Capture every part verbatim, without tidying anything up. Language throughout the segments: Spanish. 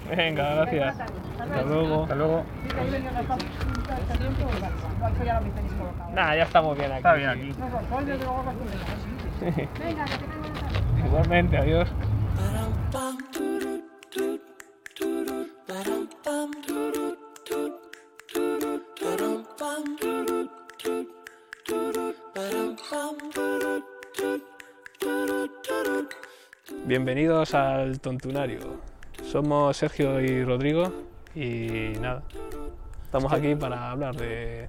Venga, gracias. Hasta luego. Hasta luego. Nada, ya estamos bien aquí. Está bien aquí. Igualmente, adiós. Bienvenidos al Tontunario. Somos Sergio y Rodrigo y nada, estamos aquí para hablar de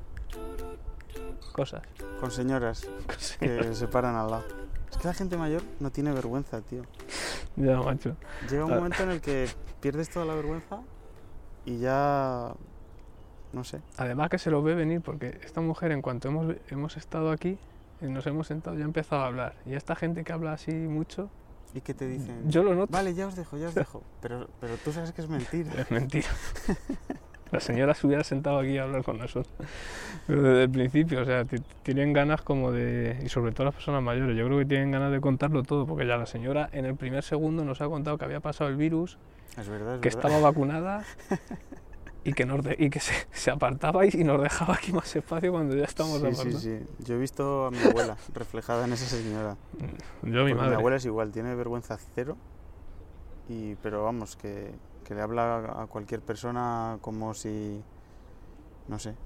cosas. Con señoras Con señoras. que se paran al lado. Es que la gente mayor no tiene vergüenza, tío. Ya, macho. Llega un Ah. momento en el que pierdes toda la vergüenza y ya... no sé. Además que se lo ve venir porque esta mujer, en cuanto hemos, hemos estado aquí, eh, nos hemos sentado, ya ha empezado a hablar. Y esta gente que habla así mucho, ¿Y qué te dicen? yo lo noto. Vale, ya os dejo, ya os dejo. Pero, pero tú sabes que es mentira. Es mentira. La señora se hubiera sentado aquí a hablar con nosotros. Pero desde el principio, o sea, t- tienen ganas como de... Y sobre todo las personas mayores, yo creo que tienen ganas de contarlo todo, porque ya la señora en el primer segundo nos ha contado que había pasado el virus, Es verdad, es que verdad. estaba vacunada y que, nos de- y que se, se apartaba y nos dejaba aquí más espacio cuando ya estamos Sí, apartados. sí, sí. Yo he visto a mi abuela reflejada en esa señora. Yo, mi Porque madre. mi abuela es igual, tiene vergüenza cero. Y, pero vamos, que, que le habla a cualquier persona como si... no sé.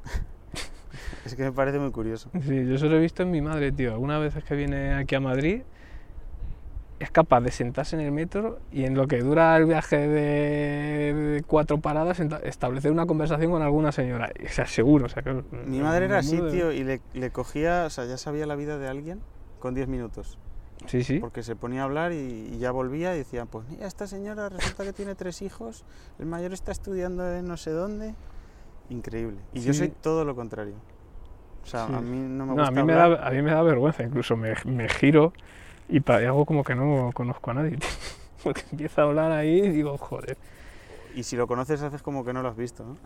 Es que me parece muy curioso. Sí, yo eso lo he visto en mi madre, tío. Algunas veces que viene aquí a Madrid, es capaz de sentarse en el metro y en lo que dura el viaje de, de cuatro paradas, enta- establecer una conversación con alguna señora. O sea, seguro. O sea, que Mi madre era así, menudo- tío, y le, le cogía... O sea, ya sabía la vida de alguien con diez minutos. Sí, sí. Porque se ponía a hablar y, y ya volvía y decía, pues mira, esta señora resulta que tiene tres hijos, el mayor está estudiando en no sé dónde. Increíble. Y yo Sí. soy todo lo contrario. O sea, Sí. a mí no me No, gusta a mí me, hablar. da, a mí me da vergüenza. Incluso me, me giro y pa- y hago como que no conozco a nadie, tío. Porque empieza a hablar ahí y digo, joder. Y si lo conoces haces como que no lo has visto, ¿no?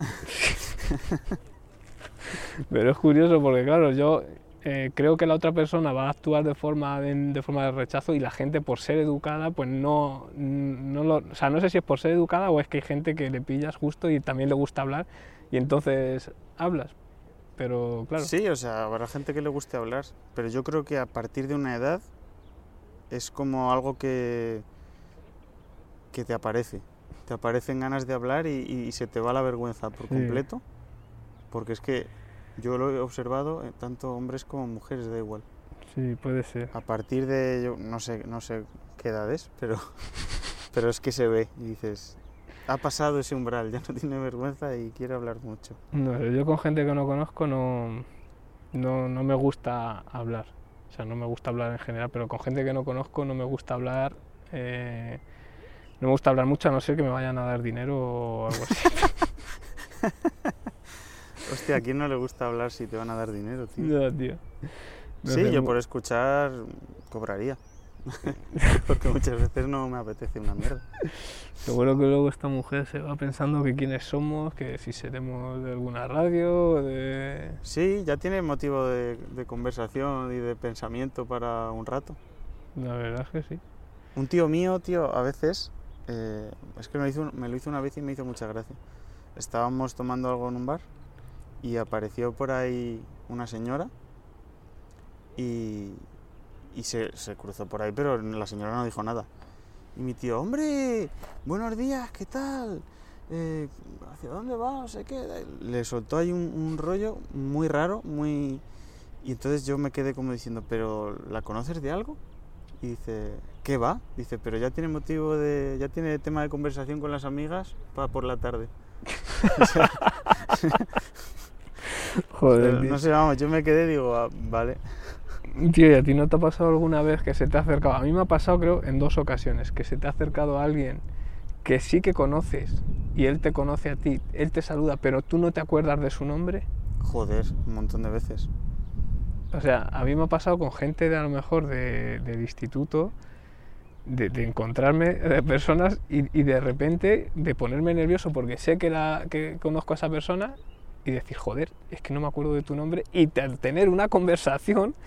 Pero es curioso porque, claro, yo eh, creo que la otra persona va a actuar de forma de, de forma de rechazo y la gente, por ser educada, pues no, no lo... O sea, no sé si es por ser educada o es que hay gente que le pillas justo y también le gusta hablar y entonces hablas. Pero, claro, Sí, o sea, habrá gente que le guste hablar, pero yo creo que a partir de una edad es como algo que, que te aparece. Te aparecen ganas de hablar y, y se te va la vergüenza por Sí. completo, porque es que yo lo he observado, eh, tanto hombres como mujeres, da igual. sí, puede ser. A partir de, yo no sé, no sé qué edad es, pero, pero es que se ve y dices, ha pasado ese umbral, ya no tiene vergüenza y quiere hablar mucho. No sé, yo con gente que no conozco no, no, no me gusta hablar. O sea, no me gusta hablar en general, pero con gente que no conozco no me gusta hablar... eh, no me gusta hablar mucho a no ser que me vayan a dar dinero o algo así. Hostia, ¿a quién no le gusta hablar si te van a dar dinero, tío? Ya, tío. No Sí, sé, yo mu- por escuchar cobraría. Porque muchas veces no me apetece una mierda. Seguro que luego esta mujer se va pensando que quiénes somos, que si seremos de alguna radio, de... Sí, ya tiene motivo de, de conversación y de pensamiento para un rato. La verdad es que sí. Un tío mío, tío, a veces, eh, es que me lo, hizo, me lo hizo una vez y me hizo mucha gracia. Estábamos tomando algo en un bar y apareció por ahí una señora y, y se, se cruzó por ahí, pero la señora no dijo nada. Y mi tío, hombre, buenos días, ¿qué tal? Eh, ¿hacia dónde va? No sé qué. Le soltó ahí un, un rollo muy raro, muy... Y entonces yo me quedé como diciendo, ¿pero la conoces de algo? Y dice, ¿qué va? Dice, pero ya tiene motivo de... ya tiene tema de conversación con las amigas para por la tarde. O sea, Joder, tío. no sé, vamos, yo me quedé y digo, ah, vale. Tío, ¿y a ti no te ha pasado alguna vez que se te ha acercado? A mí me ha pasado, creo, en dos ocasiones, que se te ha acercado a alguien que sí que conoces y él te conoce a ti, él te saluda, pero tú no te acuerdas de su nombre. Joder, un montón de veces. O sea, a mí me ha pasado con gente de a lo mejor de, del instituto, de, de encontrarme de personas y, y de repente de ponerme nervioso porque sé que, la, que conozco a esa persona y decir, joder, es que no me acuerdo de tu nombre y te- tener una conversación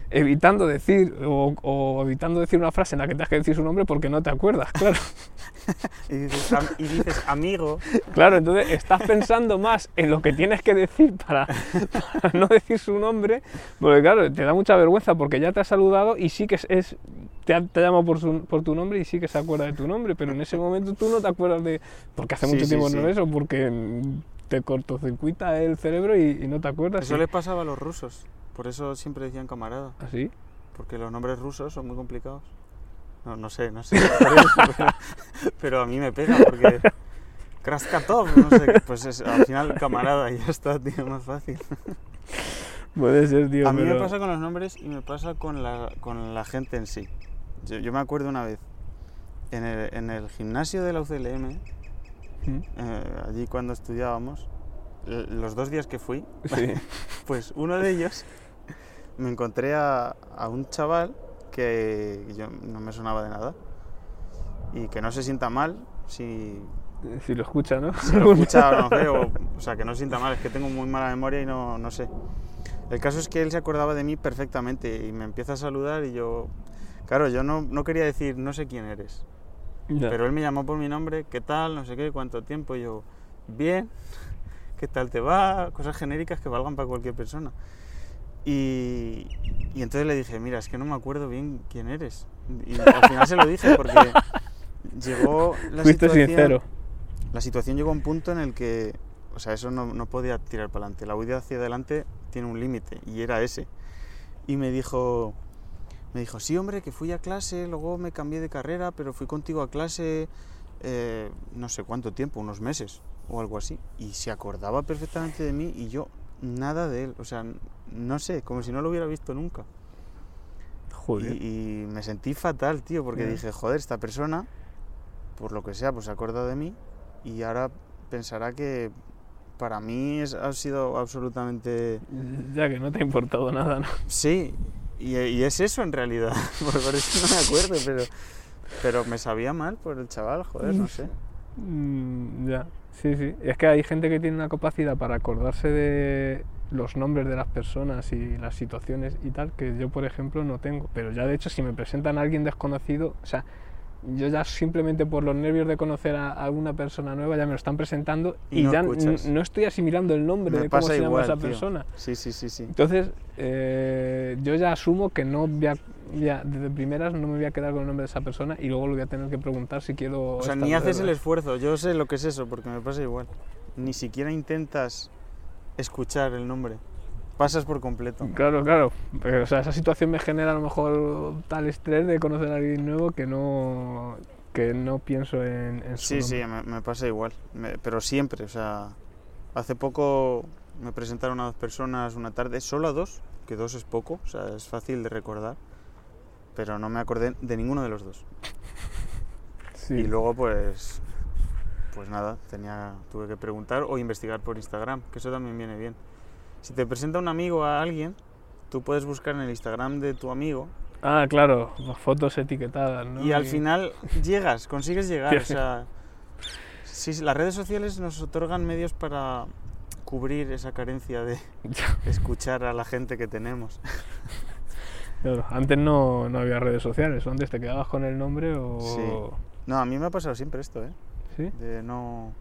evitando decir o, o evitando decir una frase en la que tengas que decir su nombre porque no te acuerdas, claro. y, dices, am- y dices, amigo. Claro, entonces estás pensando más en lo que tienes que decir para, para no decir su nombre, porque claro, te da mucha vergüenza porque ya te ha saludado y sí que es, es te ha, te ha llamado por, su, por tu nombre y sí que se acuerda de tu nombre, pero en ese momento tú no te acuerdas de... porque hace Sí, mucho sí, tiempo sí. no ves o porque te cortocircuita el cerebro y, y no te acuerdas. Eso y... le pasaba a los rusos, por eso siempre decían camarada, ¿Así? porque los nombres rusos son muy complicados. No, no sé, no sé, por eso, pero, pero a mí me pega porque... Kraskatov, no sé, pues es, al final camarada y ya está, tío, más fácil. Puede ser, tío, A mí pero... me pasa con los nombres y me pasa con la, con la gente en sí. Yo, yo me acuerdo una vez, en el, en el gimnasio de la U C L M, ¿Mm? eh, allí cuando estudiábamos, l- los dos días que fui, Sí. pues uno de ellos me encontré a, a un chaval que yo no me sonaba de nada y que no se sienta mal si, Si lo escucha, ¿no? si lo escucha o no sé, o, o sea, que no se sienta mal, es que tengo muy mala memoria y no, no sé. El caso es que él se acordaba de mí perfectamente y me empieza a saludar y yo, claro, yo no, no quería decir no sé quién eres, Ya. pero él me llamó por mi nombre, ¿qué tal? No sé qué, cuánto tiempo, y yo, bien, ¿qué tal te va? Cosas genéricas que valgan para cualquier persona. Y, y entonces le dije, mira, es que no me acuerdo bien quién eres. Y al final se lo dije porque llegó la Fuiste situación... sincero. La situación llegó a un punto en el que, o sea, eso no, no podía tirar para adelante. La huida hacia adelante tiene un límite y era ese. Y me dijo, me dijo, sí, hombre, que fui a clase, luego me cambié de carrera, pero fui contigo a clase eh, no sé cuánto tiempo, unos meses o algo así. Y se acordaba perfectamente de mí y yo nada de él. O sea, no sé, como si no lo hubiera visto nunca. Joder. Y, y me sentí fatal, tío, porque Ya. dije, joder, esta persona, por lo que sea, pues se acuerda de mí y ahora pensará que para mí es, ha sido absolutamente... Ya que no te ha importado nada, ¿no? Sí, y, y es eso en realidad, por, por eso no me acuerdo, pero, pero me sabía mal por el chaval, joder, no sé. Mm, ya, sí, sí. Es que hay gente que tiene una capacidad para acordarse de los nombres de las personas y las situaciones y tal, que yo, por ejemplo, no tengo. Pero ya, de hecho, si me presentan a alguien desconocido, o sea, yo ya simplemente por los nervios de conocer a alguna persona nueva ya me lo están presentando y, Y no ya escuchas. n- no estoy asimilando el nombre Me de cómo pasa se llama igual, esa tío. persona. Sí, sí, sí, sí. Entonces, eh, yo ya asumo que no voy a, ya, desde primeras no me voy a quedar con el nombre de esa persona y luego lo voy a tener que preguntar si quiero... O sea, estar ni de haces el verdad. esfuerzo, yo sé lo que es eso, porque me pasa igual. Ni siquiera intentas escuchar el nombre, pasas por completo. Claro, claro. Pero, o sea, esa situación me genera a lo mejor tal estrés de conocer a alguien nuevo que no, que no pienso en, en su Sí, sí, nombre. me, me pasa igual, me- pero siempre, o sea, hace poco me presentaron a dos personas una tarde, solo a dos, que dos es poco, o sea, es fácil de recordar, pero no me acordé de ninguno de los dos. Sí. Y luego, pues, pues nada, tenía, tuve que preguntar o investigar por Instagram, que eso también viene bien. Si te presenta un amigo a alguien, tú puedes buscar en el Instagram de tu amigo Ah, claro, fotos etiquetadas, ¿no? y al final llegas, consigues llegar. Sí, O sea, sí, sí, las redes sociales nos otorgan medios para cubrir esa carencia de escuchar a la gente que tenemos. Claro, antes no, no había redes sociales, antes te quedabas con el nombre o... Sí. No, a mí me ha pasado siempre esto, ¿eh? ¿Sí? De no,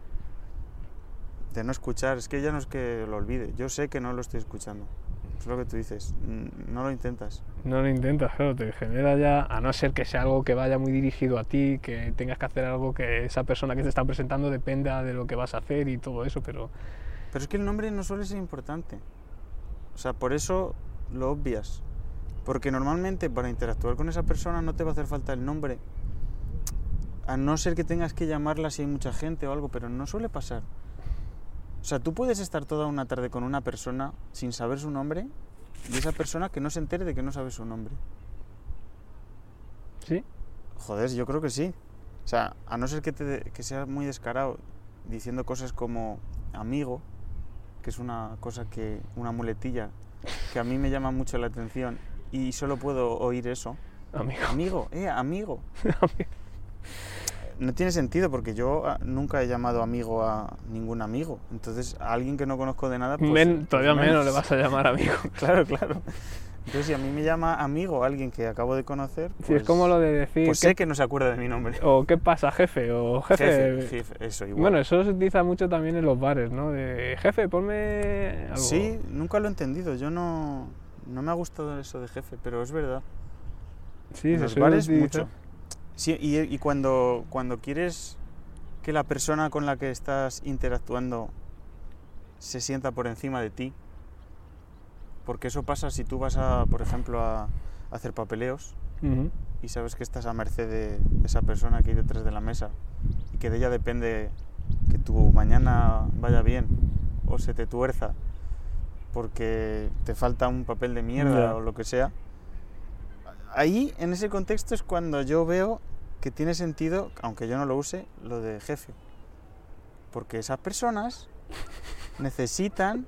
de no escuchar. Es que ya no es que lo olvide, yo sé que no lo estoy escuchando. Es lo que tú dices, mm, no lo intentas. No lo intentas, claro, te genera ya, a no ser que sea algo que vaya muy dirigido a ti, que tengas que hacer algo que esa persona que te está presentando dependa de lo que vas a hacer y todo eso, pero... Pero es que el nombre no suele ser importante. O sea, por eso lo obvias. Porque normalmente para interactuar con esa persona no te va a hacer falta el nombre. A no ser que tengas que llamarla si hay mucha gente o algo, pero no suele pasar. O sea, tú puedes estar toda una tarde con una persona sin saber su nombre y esa persona que no se entere de que no sabe su nombre. ¿Sí? Joder, yo creo que sí. O sea, a no ser que, te, que seas muy descarado diciendo cosas como amigo, que es una cosa que, una muletilla que a mí me llama mucho la atención y solo puedo oír eso. Amigo. Amigo, eh, amigo. No tiene sentido porque yo ah, nunca he llamado amigo a ningún amigo. Entonces, a alguien que no conozco de nada, pues... Men- todavía pues menos le vas a llamar amigo. Claro, claro. Entonces, si a mí me llama amigo alguien que acabo de conocer, pues, Sí, es como lo de decir... pues ¿qué- sé que no se acuerda de mi nombre. O ¿qué pasa, jefe? O jefe... Jefe, jefe, eso igual. Bueno, eso se utiliza mucho también en los bares, ¿no? De jefe, ponme algo. Sí, nunca lo he entendido. Yo no, no me ha gustado eso de jefe, pero es verdad. Sí, En se los suele bares utilizar. mucho. Sí, y, y cuando, cuando quieres que la persona con la que estás interactuando se sienta por encima de ti, porque eso pasa si tú vas a, por ejemplo, a, a hacer papeleos Ujú. y sabes que estás a merced de esa persona que hay detrás de la mesa y que de ella depende que tu mañana vaya bien o se te tuerza porque te falta un papel de mierda Ya. o lo que sea. Ahí, en ese contexto, es cuando yo veo que tiene sentido, aunque yo no lo use, lo de jefe. Porque esas personas necesitan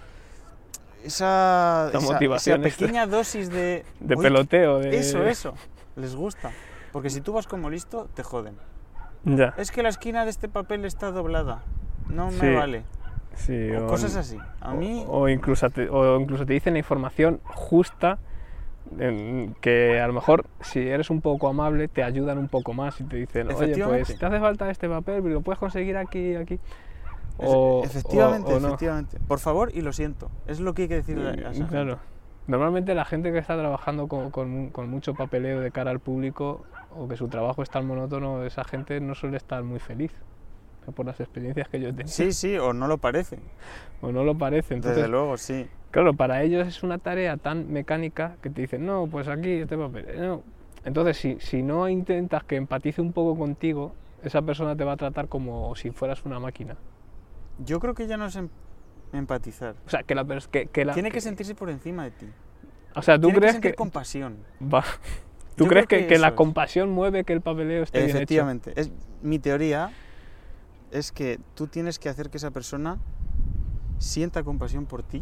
esa, Esa esa, motivación esa extra. pequeña dosis de... De "Uy, peloteo. De... Eso, eso. Les gusta. Porque si tú vas como listo, te joden. Ya. Es que la esquina de este papel está doblada. No me Sí. vale. Sí, O cosas así. A mí... O, o incluso te, o incluso te dicen la información justa, en- que a lo mejor si eres un poco amable te ayudan un poco más y te dicen, oye, Efectivamente. pues te hace falta este papel, pero lo puedes conseguir aquí y aquí. Efe- O, efectivamente, o- o no. efectivamente. Por favor y lo siento. Es lo que hay que decirle a esa gente. Claro. Normalmente la gente que está trabajando con, con- con mucho papeleo de cara al público o que su trabajo es tan monótono, esa gente no suele estar muy feliz. O sea, por las experiencias que yo he tenido. Sí, sí, o no lo parece. O no lo parece. Entonces, Desde luego, sí. claro, para ellos es una tarea tan mecánica que te dicen, no, pues aquí este papel. eh, No. Entonces, si, si no intentas que empatice un poco contigo, esa persona te va a tratar como si fueras una máquina. Yo creo que ya no es em- empatizar. O sea, que la pers- que, que la, Tiene que sentirse por encima de ti. O sea, ¿tú Tiene que crees sentir que... compasión. Va. ¿Tú Yo crees creo que, que que la eso es. compasión mueve que el papeleo esté bien hecho? Efectivamente. Es, mi teoría es que tú tienes que hacer que esa persona sienta compasión por ti.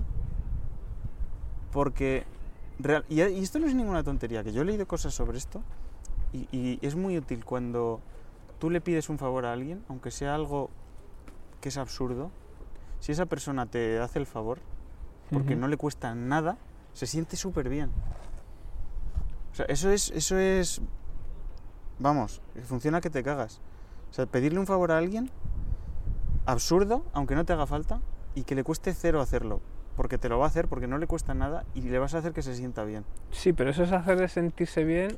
Porque... real- y, y esto no es ninguna tontería, que yo he leído cosas sobre esto y, y es muy útil cuando tú le pides un favor a alguien, aunque sea algo que es absurdo, si esa persona te hace el favor, porque Ujú. no le cuesta nada, se siente súper bien. O sea, eso es, eso es, vamos, funciona que te cagas. O sea, pedirle un favor a alguien, absurdo, aunque no te haga falta, y que le cueste cero hacerlo, porque te lo va a hacer, porque no le cuesta nada, y le vas a hacer que se sienta bien. Sí, pero eso es hacerle sentirse bien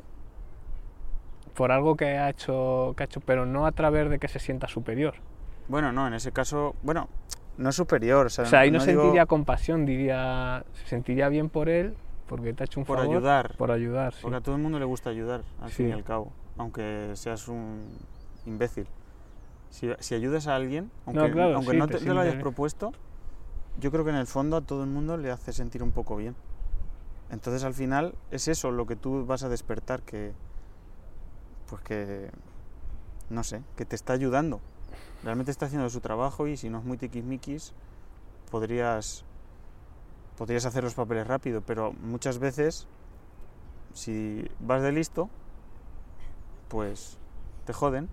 por algo que ha hecho, que ha hecho, pero no a través de que se sienta superior. Bueno, no, en ese caso, bueno, no es superior, o sea, O sea, ahí no, no digo sentiría compasión, diría, se sentiría bien por él, porque te ha hecho un por favor. ayudar, Por ayudar, sí. porque a todo el mundo le gusta ayudar, al Sí. fin y al cabo, aunque seas un imbécil. Si, si ayudas a alguien, aunque No, no, claro, aunque sí, no te te, te lo hayas sientes- propuesto, yo creo que en el fondo a todo el mundo le hace sentir un poco bien. Entonces al final es eso lo que tú vas a despertar, que pues que no sé, que te está ayudando. Realmente está haciendo su trabajo y si no es muy tiquismiquis, podrías podrías hacer los papeles rápido, pero muchas veces si vas de listo, pues te joden.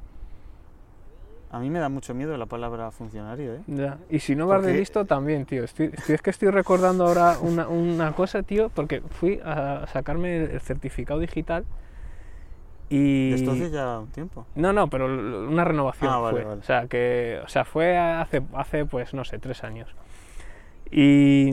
A mí me da mucho miedo la palabra funcionario, ¿eh? Ya. Y si no vas de Porque- listo, también, tío. Estoy, estoy- es que estoy recordando ahora una, una cosa, tío, porque fui a sacarme el, el certificado digital y... Esto hace ya un tiempo. No, no, pero l- una renovación Ah, vale, fue. vale. O sea, que, o sea, fue hace, hace, pues, no sé, tres años. Y,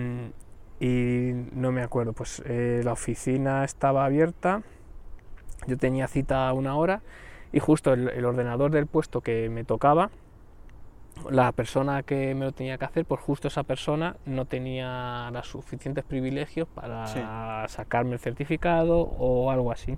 y no me acuerdo, pues eh, la oficina estaba abierta, yo tenía cita a una hora y justo el, el ordenador del puesto que me tocaba, la persona que me lo tenía que hacer, pues justo esa persona no tenía los suficientes privilegios para Sí. sacarme el certificado o algo así.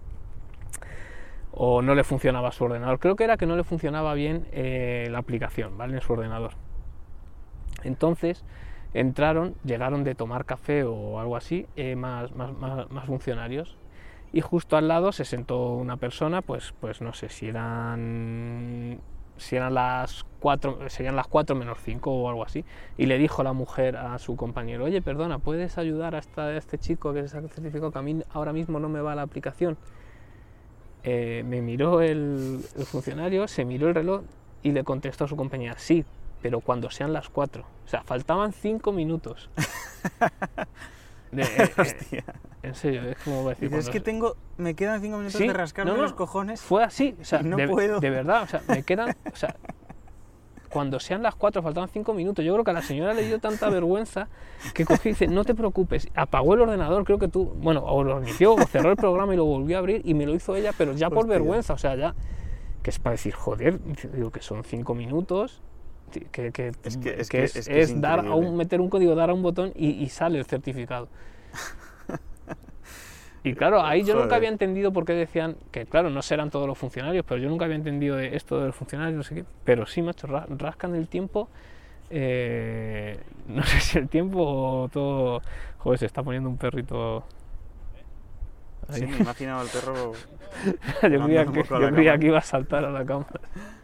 O no le funcionaba su ordenador. Creo que era que no le funcionaba bien eh, la aplicación, ¿vale? En su ordenador. Entonces entraron, llegaron de tomar café o algo así, eh, más, más, más, más funcionarios. Y justo al lado se sentó una persona, pues, pues no sé si eran, si eran las cuatro, serían las cuatro menos cinco o algo así. Y le dijo la mujer a su compañero, oye, perdona, ¿puedes ayudar a, esta, a este chico que se saca el certificado que a mí ahora mismo no me va la aplicación? Eh, me miró el, el funcionario, se miró el reloj y le contestó a su compañera, sí, pero cuando sean las cuatro. O sea, faltaban cinco minutos. De, eh, Hostia. eh, en serio, es como decir... Dices, es cuando- que tengo, me quedan cinco minutos Sí, de rascarme no, no, los cojones. Fue así, o sea, y no de, puedo. de verdad, o sea, me quedan... O sea, cuando sean las cuatro, faltaban cinco minutos. Yo creo que a la señora le dio tanta vergüenza que cogió y dice, no te preocupes, apagó el ordenador, creo que tú, bueno, o lo inició, o cerró el programa y lo volvió a abrir y me lo hizo ella, pero ya por Hostia. vergüenza, o sea, ya, que es para decir, joder, digo que son cinco minutos, que, que, Es que- es que que- es, es que es es dar a increíble. un, meter un código, dar a un botón y, y sale el certificado. Y claro, ahí yo nunca Joder. había entendido por qué decían que, claro, no serán todos los funcionarios, pero yo nunca había entendido de esto de los funcionarios, no sé qué. Pero sí, macho, ra- rascan el tiempo. eh, no sé si el tiempo o todo. Joder, se está poniendo un perrito. Ahí. Sí, me imaginaba al perro. yo dándole creía, un que, poco a yo la creía cámara. que iba a saltar a la cámara.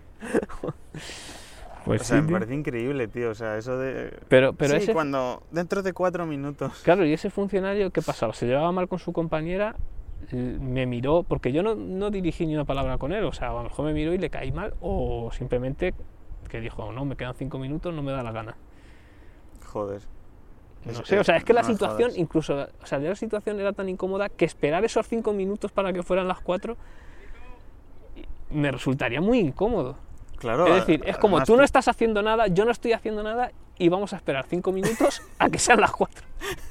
Pues O sea, sí, me tío. parece increíble, tío. O sea, eso de. Pero, pero sí, ese. cuando. Dentro de cuatro minutos. Claro, y ese funcionario, ¿qué pasaba? Se llevaba mal con su compañera, l- me miró, porque yo no, no dirigí ni una palabra con él, o sea, a lo mejor me miró y le caí mal, o simplemente que dijo, no, me quedan cinco minutos, no me da la gana. Joder. No Es sé, que o sea, es que la no me situación, jodas. incluso, o sea, ya la situación era tan incómoda que esperar esos cinco minutos para que fueran las cuatro me resultaría muy incómodo. Claro. Es decir, es como además tú no estás haciendo nada, yo no estoy haciendo nada y vamos a esperar cinco minutos a que sean las cuatro.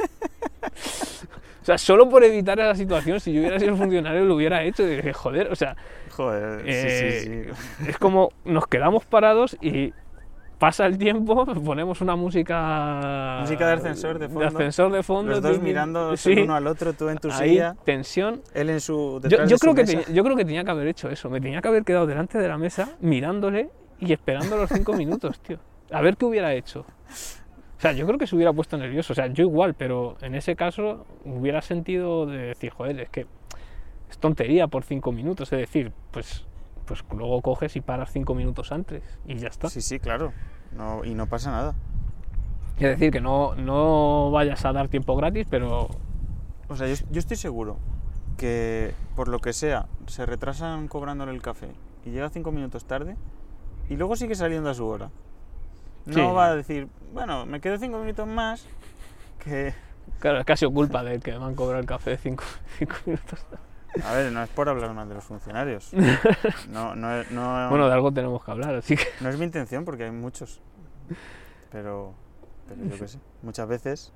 O sea, solo por evitar esa situación, si yo hubiera sido funcionario lo hubiera hecho. Y dije, joder, o sea, Joder, eh, sí, sí, sí. es como nos quedamos parados y pasa el tiempo, ponemos una música... Música de ascensor de fondo. De ascensor de fondo. Los dos tin, tin, mirando sí, el uno al otro, tú en tu ahí, silla, tensión. él en su. Yo, detrás yo de su creo que mesa. tenía, yo creo que tenía que haber hecho eso. Me tenía que haber quedado delante de la mesa mirándole y esperando los cinco minutos, tío. A ver qué hubiera hecho. O sea, yo creo que se hubiera puesto nervioso. O sea, yo igual, pero en ese caso hubiera sentido de decir, joder, es que es tontería por cinco minutos. Es decir, pues, pues luego coges y paras cinco minutos antes y ya está. Sí, sí, claro. No, y no pasa nada. Es decir, que no, no vayas a dar tiempo gratis, pero O sea, yo, yo estoy seguro que por lo que sea se retrasan cobrándole el café y llega cinco minutos tarde y luego sigue saliendo a su hora. No Sí. va a decir, bueno, me quedo cinco minutos más que... claro, es casi culpa de que me han cobrado el café cinco, cinco minutos. A ver, no es por hablar mal de los funcionarios. No, no, es- no, Bueno, de algo tenemos que hablar, así que... no es mi intención porque hay muchos. Pero, pero yo qué sé, muchas veces...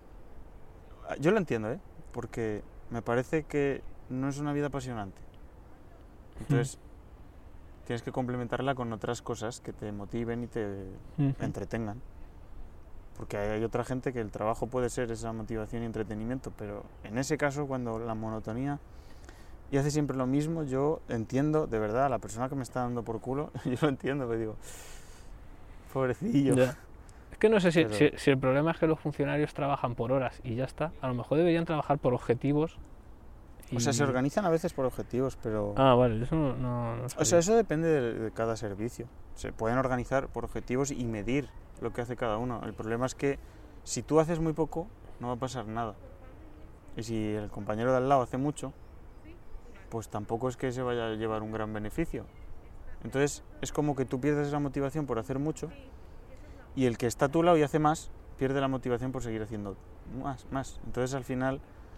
Yo lo entiendo, ¿eh? Porque me parece que no es una vida apasionante. Entonces, tienes que complementarla con otras cosas que te motiven y te entretengan. Porque hay hay otra gente que el trabajo puede ser esa motivación y entretenimiento, pero en ese caso, cuando la monotonía y hace siempre lo mismo, yo entiendo, de verdad, a la persona que me está dando por culo, yo lo entiendo, pero digo, pobrecillo. Ya. Es que no sé si, Pero- si- si el problema es que los funcionarios trabajan por horas y ya está. A lo mejor deberían trabajar por objetivos. O sea, y- se organizan a veces por objetivos, pero... Ah, vale, eso no, no, no O sabía. sea, eso depende de, de cada servicio. Se pueden organizar por objetivos y medir lo que hace cada uno. El problema es que si tú haces muy poco, no va a pasar nada. Y si el compañero de al lado hace mucho, pues tampoco es que se vaya a llevar un gran beneficio. Entonces, es como que tú pierdes esa motivación por hacer mucho y el que está a tu lado y hace más, pierde la motivación por seguir haciendo más, más. Entonces, al final,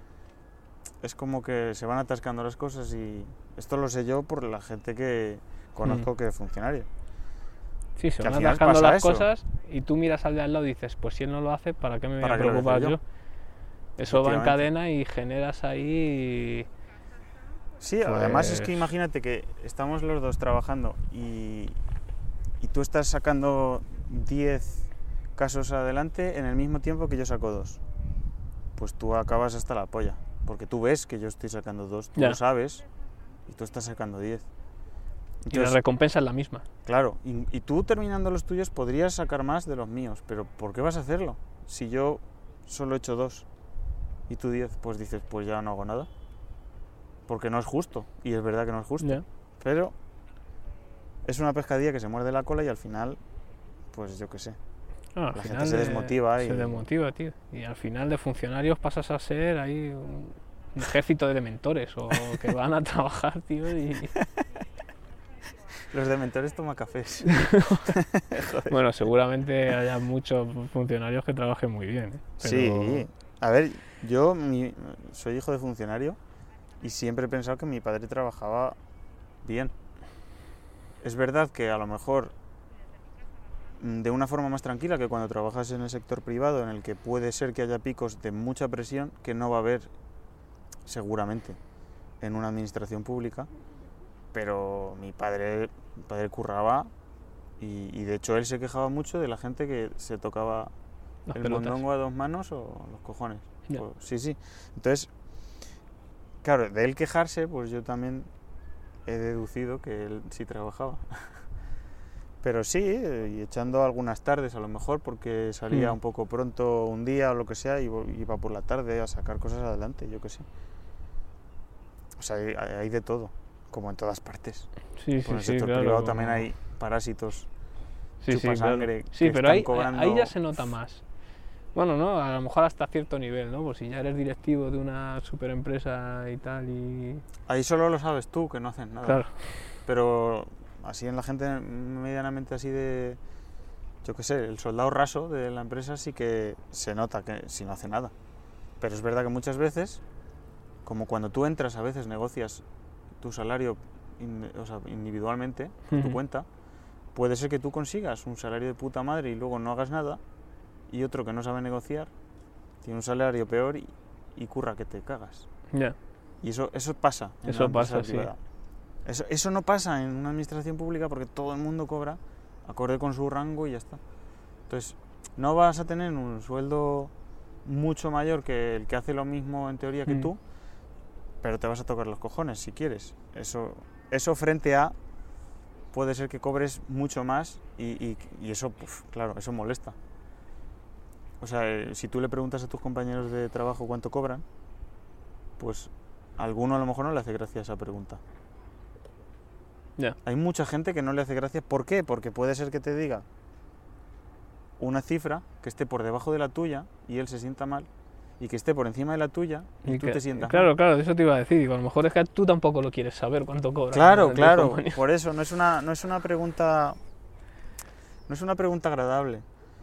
es como que se van atascando las cosas y esto lo sé yo por la gente que conozco Mm. que es funcionario. Sí, se que al van final atascando pasa las eso. cosas y tú miras al de al lado y dices, pues si él no lo hace, ¿para qué me voy ¿Para a qué lo voy a preocupar hacer yo? yo? Eso va en Efectivamente. cadena y generas ahí... Sí, además es que Pues- imagínate que estamos los dos trabajando y, y tú estás sacando diez casos adelante en el mismo tiempo que yo saco dos. Pues tú acabas hasta la polla, porque tú ves que yo estoy sacando dos, tú Ya. lo sabes y tú estás sacando diez. Y la Entonces, recompensa es la misma. claro, y, y tú terminando los tuyos podrías sacar más de los míos, pero ¿por qué vas a hacerlo? Si yo solo he hecho dos y tú diez, pues dices, pues ya no hago nada. Porque no es justo, y es verdad que no es justo. Ya. Pero es una pescadilla que se muerde la cola y al final, pues yo qué sé. No, al La gente final se de- desmotiva y- Se desmotiva, tío. Y al final de funcionarios pasas a ser ahí un, un ejército de dementores o que van a trabajar, tío, y... Los dementores toman cafés. Bueno, seguramente haya muchos funcionarios que trabajen muy bien, ¿eh? Pero- Sí, A ver, yo mi, soy hijo de funcionario y siempre he pensado que mi padre trabajaba bien. Es verdad que a lo mejor de una forma más tranquila que cuando trabajas en el sector privado, en el que puede ser que haya picos de mucha presión que no va a haber seguramente en una administración pública, pero mi padre, mi padre curraba y, y de hecho él se quejaba mucho de la gente que se tocaba Las el pelotas. mondongo a dos manos o los cojones. Ya. Pues, sí, sí. Entonces, claro, de él quejarse, pues yo también he deducido que él sí trabajaba. Pero sí, y echando algunas tardes a lo mejor, porque salía Mm. un poco pronto un día o lo que sea, y iba por la tarde a sacar cosas adelante, yo qué sé. O sea, hay, hay de todo, como en todas partes. Sí, Por sí, el sí, sector claro. privado como- también hay parásitos, Sí, sí, claro. chupasangre, Sí, que pero están ahí, cobrando... ahí ya se nota más. Bueno, no, a lo mejor hasta cierto nivel, ¿no? Pues si ya eres directivo de una super empresa y tal y... Ahí solo lo sabes tú, que no hacen nada. Claro, Pero así en la gente medianamente así de, yo qué sé, el soldado raso de la empresa sí que se nota que si no hace nada. Pero es verdad que muchas veces, como cuando tú entras a veces negocias tu salario in- o sea, individualmente, por tu Ujú. cuenta, puede ser que tú consigas un salario de puta madre y luego no hagas nada, y otro que no sabe negociar tiene un salario peor y, y curra que te cagas. ya. Y eso, eso pasa en Eso la empresa pasa, sí. privada. Eso, eso no pasa en una administración pública porque todo el mundo cobra acorde con su rango y ya está. Entonces, no vas a tener un sueldo mucho mayor que el que hace lo mismo en teoría que Mm. tú, pero te vas a tocar los cojones si quieres. Eso, eso frente a puede ser que cobres mucho más y, y- y eso, pues, claro, eso molesta. O sea, eh, si tú le preguntas a tus compañeros de trabajo cuánto cobran, pues a alguno a lo mejor no le hace gracia esa pregunta. Ya. Hay mucha gente que no le hace gracia. ¿Por qué? Porque puede ser que te diga una cifra que esté por debajo de la tuya y él se sienta mal, y que esté por encima de la tuya y, Y tú que- te sientas claro, mal. claro, eso te iba a decir. Digo, a lo mejor es que tú tampoco lo quieres saber cuánto cobras. Claro, en tu claro. compañía. Por eso no es una, no es una pregunta, no es una pregunta agradable.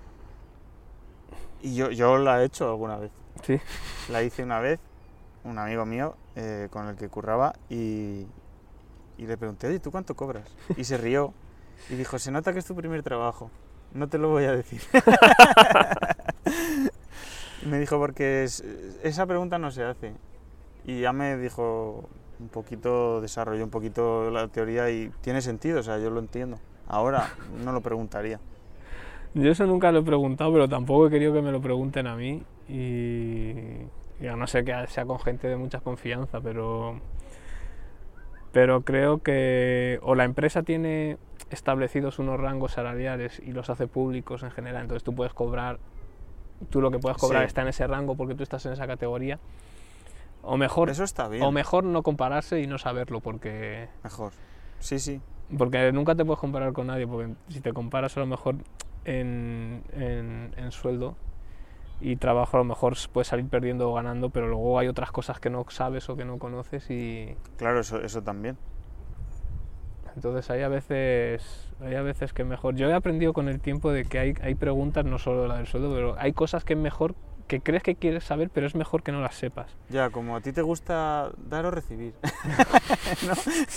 Y yo, yo la he hecho alguna vez. Sí. La hice una vez, un amigo mío eh, con el que curraba, y, y le pregunté, oye, ¿tú cuánto cobras? Y se rió y dijo, se nota que es tu primer trabajo, no te lo voy a decir. Y me dijo, porque es- esa pregunta no se hace. Y ya me dijo un poquito, desarrolló un poquito la teoría y tiene sentido, o sea, yo lo entiendo. Ahora no lo preguntaría. Yo eso nunca lo he preguntado, pero tampoco he querido que me lo pregunten a mí. Y, y a no ser que sea con gente de mucha confianza, pero, pero creo que o la empresa tiene establecidos unos rangos salariales y los hace públicos en general, entonces tú puedes cobrar, tú lo que puedes cobrar Sí. está en ese rango porque tú estás en esa categoría. O mejor, Eso está bien. o mejor no compararse y no saberlo, porque, Mejor. Sí, sí. porque nunca te puedes comparar con nadie, porque si te comparas a lo mejor en, en, en sueldo y trabajo, a lo mejor puedes salir perdiendo o ganando, pero luego hay otras cosas que no sabes o que no conoces y Claro, eso, eso también. entonces hay a veces hay a veces que es mejor. Yo he aprendido con el tiempo de que hay, hay preguntas, no solo la del sueldo, pero hay cosas que es mejor, que crees que quieres saber, pero es mejor que no las sepas. Ya, como a ti te gusta dar o recibir. ¿No?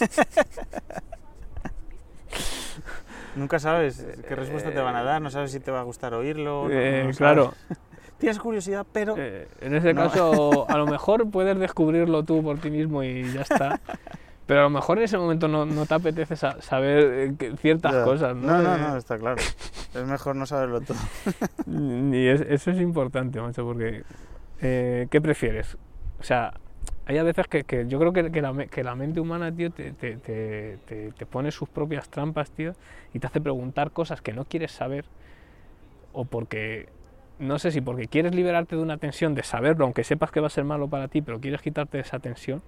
Nunca sabes qué respuesta te van a dar, no sabes si te va a gustar oírlo. no- Eh, no sabes. claro, Tienes curiosidad, pero... eh, en ese No. caso a lo mejor puedes descubrirlo tú por ti mismo y ya está. Pero a lo mejor en ese momento no, no te apetece sa- saber eh, que- ciertas Ya. cosas, ¿no? No, no, Eh, no, está claro. Es mejor no saberlo todo. Y es- eso es importante, macho, porque eh, ¿qué prefieres? O sea, hay a veces que, que yo creo que, que, la, me- que la mente humana, tío, te, te, te, te- te pone sus propias trampas, tío, y te hace preguntar cosas que no quieres saber, o porque, no sé si porque quieres liberarte de una tensión de saberlo, aunque sepas que va a ser malo para ti, pero quieres quitarte esa tensión,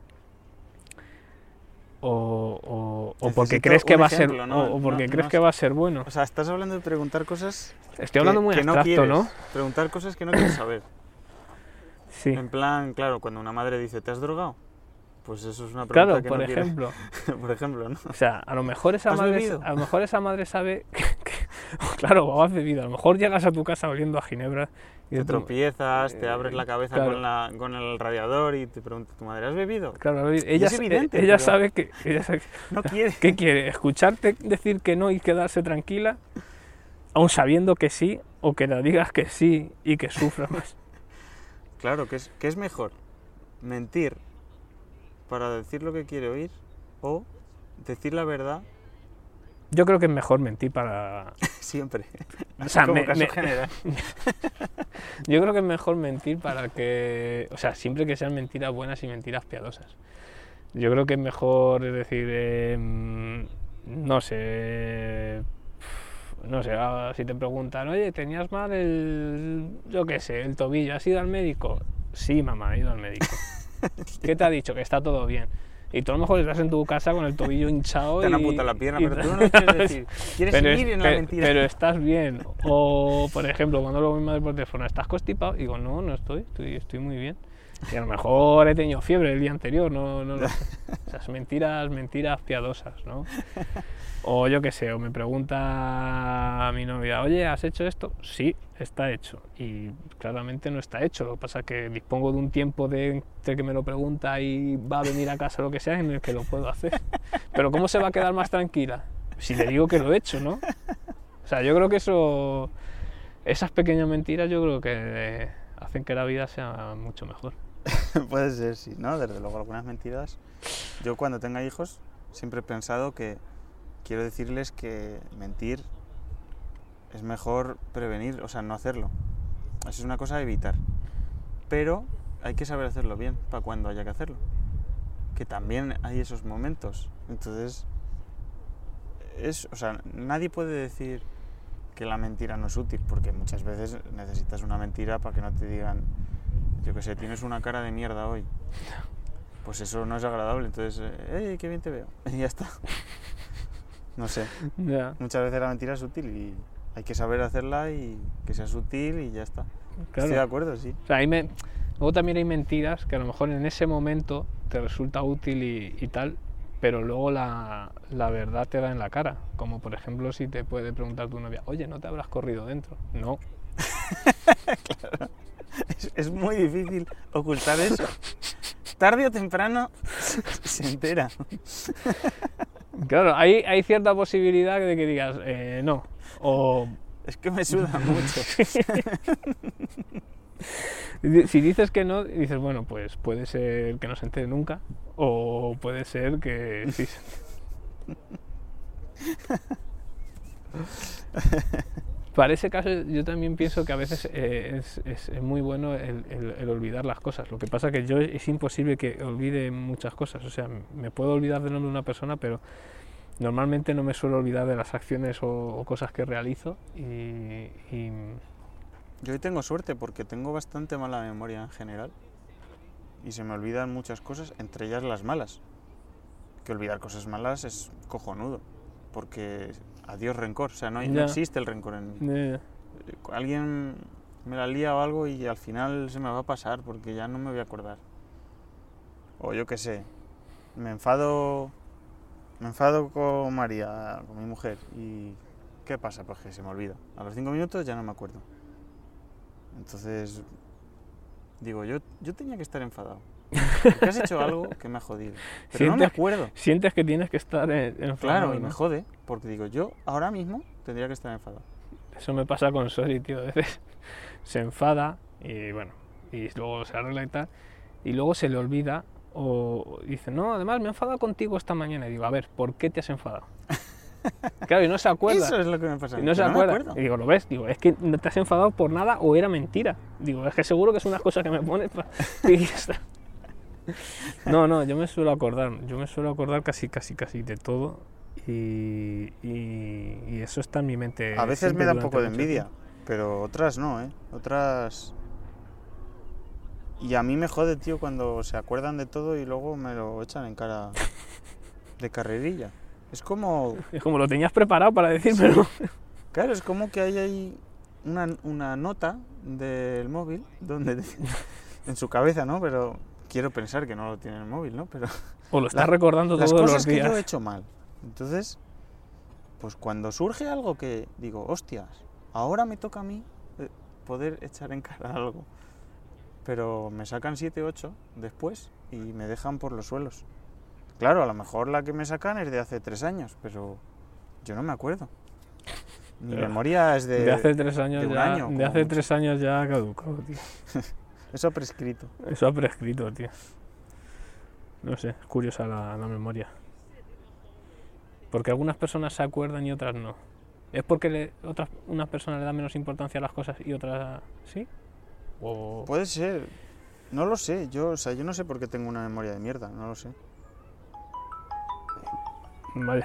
o, o, o porque Necesito crees que un va a ser, ejemplo, ¿no? o, o porque No- crees no que sé. va a ser bueno. O sea, estás hablando de preguntar cosas... Estoy hablando que- muy que no abstracto, quieres. ¿no? Preguntar cosas que no quieres saber. Sí. En plan, claro, cuando una madre dice, ¿te has drogado? Pues eso es una pregunta Claro, que por no quieres. ejemplo. Por ejemplo, ¿no? O sea, a lo mejor esa ¿Has madre, bebido? a lo mejor esa madre sabe que, que- Claro, o has bebido. A lo mejor llegas a tu casa oliendo a ginebra y Te tu- tropiezas, te abres la cabeza claro. con, la, con el radiador y te pregunta tu madre, ¿has bebido? Claro, ella, es evidente, ella pero- sabe que... Ella sabe, No quiere. ¿qué quiere? ¿Escucharte decir que no y quedarse tranquila? Aún sabiendo que sí, o que le digas que sí y que sufra más. Claro, ¿qué es, qué es mejor? ¿Mentir para decir lo que quiere oír o decir la verdad Yo creo que es mejor mentir para... siempre? O sea, Como me- caso me- general. Yo creo que es mejor mentir para que... O sea, siempre que sean mentiras buenas y mentiras piadosas. Yo creo que es mejor, es decir, eh, no sé... No sé, ah, si te preguntan, oye, ¿tenías mal el... yo qué sé, el tobillo? ¿Has ido al médico? Sí, mamá, he ido al médico. ¿Qué te ha dicho? Que está todo bien. Y tú a lo mejor estás en tu casa con el tobillo hinchado Te han y... amputado la pierna, y- pero tú no lo quieres decir. Quieres pero, seguir es- en la pe- mentira. pero estás bien. O, por ejemplo, cuando hablo con mi madre por teléfono, ¿estás constipado? Y digo, no, no estoy, estoy, estoy muy bien. Y a lo mejor he tenido fiebre el día anterior, no, no lo sé. O sea, mentiras, mentiras piadosas, ¿no? O yo qué sé, o me pregunta a mi novia, oye, ¿has hecho esto? Sí, está hecho. Y claramente no está hecho. Lo que pasa es que dispongo de un tiempo de, de que me lo pregunta y va a venir a casa o lo que sea en el que lo puedo hacer. Pero ¿cómo se va a quedar más tranquila? Si le digo que lo he hecho, ¿no? O sea, yo creo que eso, esas pequeñas mentiras yo creo que eh, hacen que la vida sea mucho mejor. Puede ser, sí, ¿no? Desde luego, algunas mentiras. Yo cuando tenga hijos siempre he pensado que quiero decirles que mentir es mejor prevenir, o sea, no hacerlo. Eso es una cosa a evitar. Pero hay que saber hacerlo bien para cuando haya que hacerlo. Que también hay esos momentos. Entonces, es, o sea, nadie puede decir que la mentira no es útil, porque muchas veces necesitas una mentira para que no te digan, yo qué sé, tienes una cara de mierda hoy. Pues eso no es agradable, entonces, ¡hey, qué bien te veo! Y ya está. No sé, Ya, muchas veces la mentira es útil y hay que saber hacerla y que sea sutil y ya está. claro. Estoy de acuerdo, sí. O sea, ahí me... Luego también hay mentiras que a lo mejor en ese momento te resulta útil y, y tal, pero luego la, la verdad te da en la cara. Como por ejemplo si te puede preguntar tu novia, oye, ¿no te habrás corrido dentro? No. Claro. Es, es muy difícil ocultar eso. Tarde o temprano se entera. Claro, hay, hay cierta posibilidad de que digas, eh, no. O Es que me suda mucho. si dices que no, dices, bueno, pues puede ser que no se entere nunca, o puede ser que sí. Para ese caso yo también pienso que a veces eh, es, es, es muy bueno el, el, el olvidar las cosas. Lo que pasa que yo es imposible que olvide muchas cosas. O sea, me puedo olvidar del nombre de una persona, pero normalmente no me suelo olvidar de las acciones o, o cosas que realizo. Y, y... Yo hoy tengo suerte porque tengo bastante mala memoria en general y se me olvidan muchas cosas, entre ellas las malas. Que olvidar cosas malas es cojonudo, porque adiós rencor, o sea, no, hay, no Ya. existe el rencor en mí. Eh, Alguien me la lía o algo y al final se me va a pasar porque ya no me voy a acordar. O yo qué sé, me enfado, me enfado con María, con mi mujer, y ¿qué pasa? Pues que se me olvida. A los cinco minutos ya no me acuerdo. Entonces, digo, yo, yo tenía que estar enfadado. Porque has hecho algo que me ha jodido. Pero no me Sientes- acuerdo. Sientes que tienes que estar en, enfadado, Claro, y ¿no? me jode, porque digo, yo ahora mismo tendría que estar enfadado. Eso me pasa con Sori, tío. A veces se enfada y bueno, y luego se arregla y tal, y luego se le olvida o dice, no, además me he enfadado contigo esta mañana. Y digo, a ver, ¿por qué te has enfadado? Claro, y no se acuerda. Eso es lo que me pasa. Y no se que me acuerda. acuerdo. Y digo, ¿lo ves? Digo, es que no te has enfadado por nada o era mentira. Digo, es que seguro que es una cosa que me pones pa- y ya está. No, no, yo me suelo acordar, yo me suelo acordar casi, casi, casi de todo y, y, y eso está en mi mente. A veces siempre me da un durante poco de mucho envidia, tiempo. pero otras no, ¿eh? Otras... Y a mí me jode, tío, cuando se acuerdan de todo y luego me lo echan en cara de carrerilla. Es como... Es como lo tenías preparado para decírmelo. Claro, es como que hay ahí una, una nota del móvil donde... en su cabeza, ¿no? Pero quiero pensar que no lo tiene en el móvil, ¿no? Pero O lo estás La- recordando las todos cosas los que días. yo he hecho mal. Entonces, pues cuando surge algo que digo, hostias, ahora me toca a mí eh, poder echar en cara algo. Pero me sacan siete, ocho después y me dejan por los suelos. Claro, a lo mejor la que me sacan es de hace tres años, pero yo no me acuerdo. Mi Pero memoria es de... De hace tres años de un ya, año, de como hace mucho. tres años ya ha caducado, tío. Eso ha prescrito. Eso ha prescrito, tío. No sé, es curiosa la, la memoria. Porque algunas personas se acuerdan y otras no. ¿Es porque le, otras, unas personas le dan menos importancia a las cosas y otras sí? O... Puede ser. No lo sé. Yo, o sea, yo no sé por qué tengo una memoria de mierda. No lo sé. Vaya.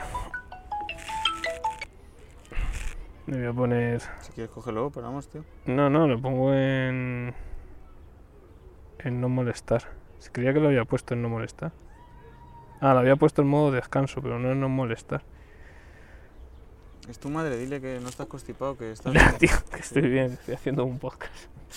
Me voy a poner... Si quieres cógelo, pero vamos, tío. No, no, lo pongo en... En no molestar. Creía que lo había puesto en no molestar. Ah, lo había puesto en modo descanso, pero no en no molestar. Es tu madre, dile que no estás constipado, que estás... Ya, tío, que estoy bien, estoy haciendo un podcast.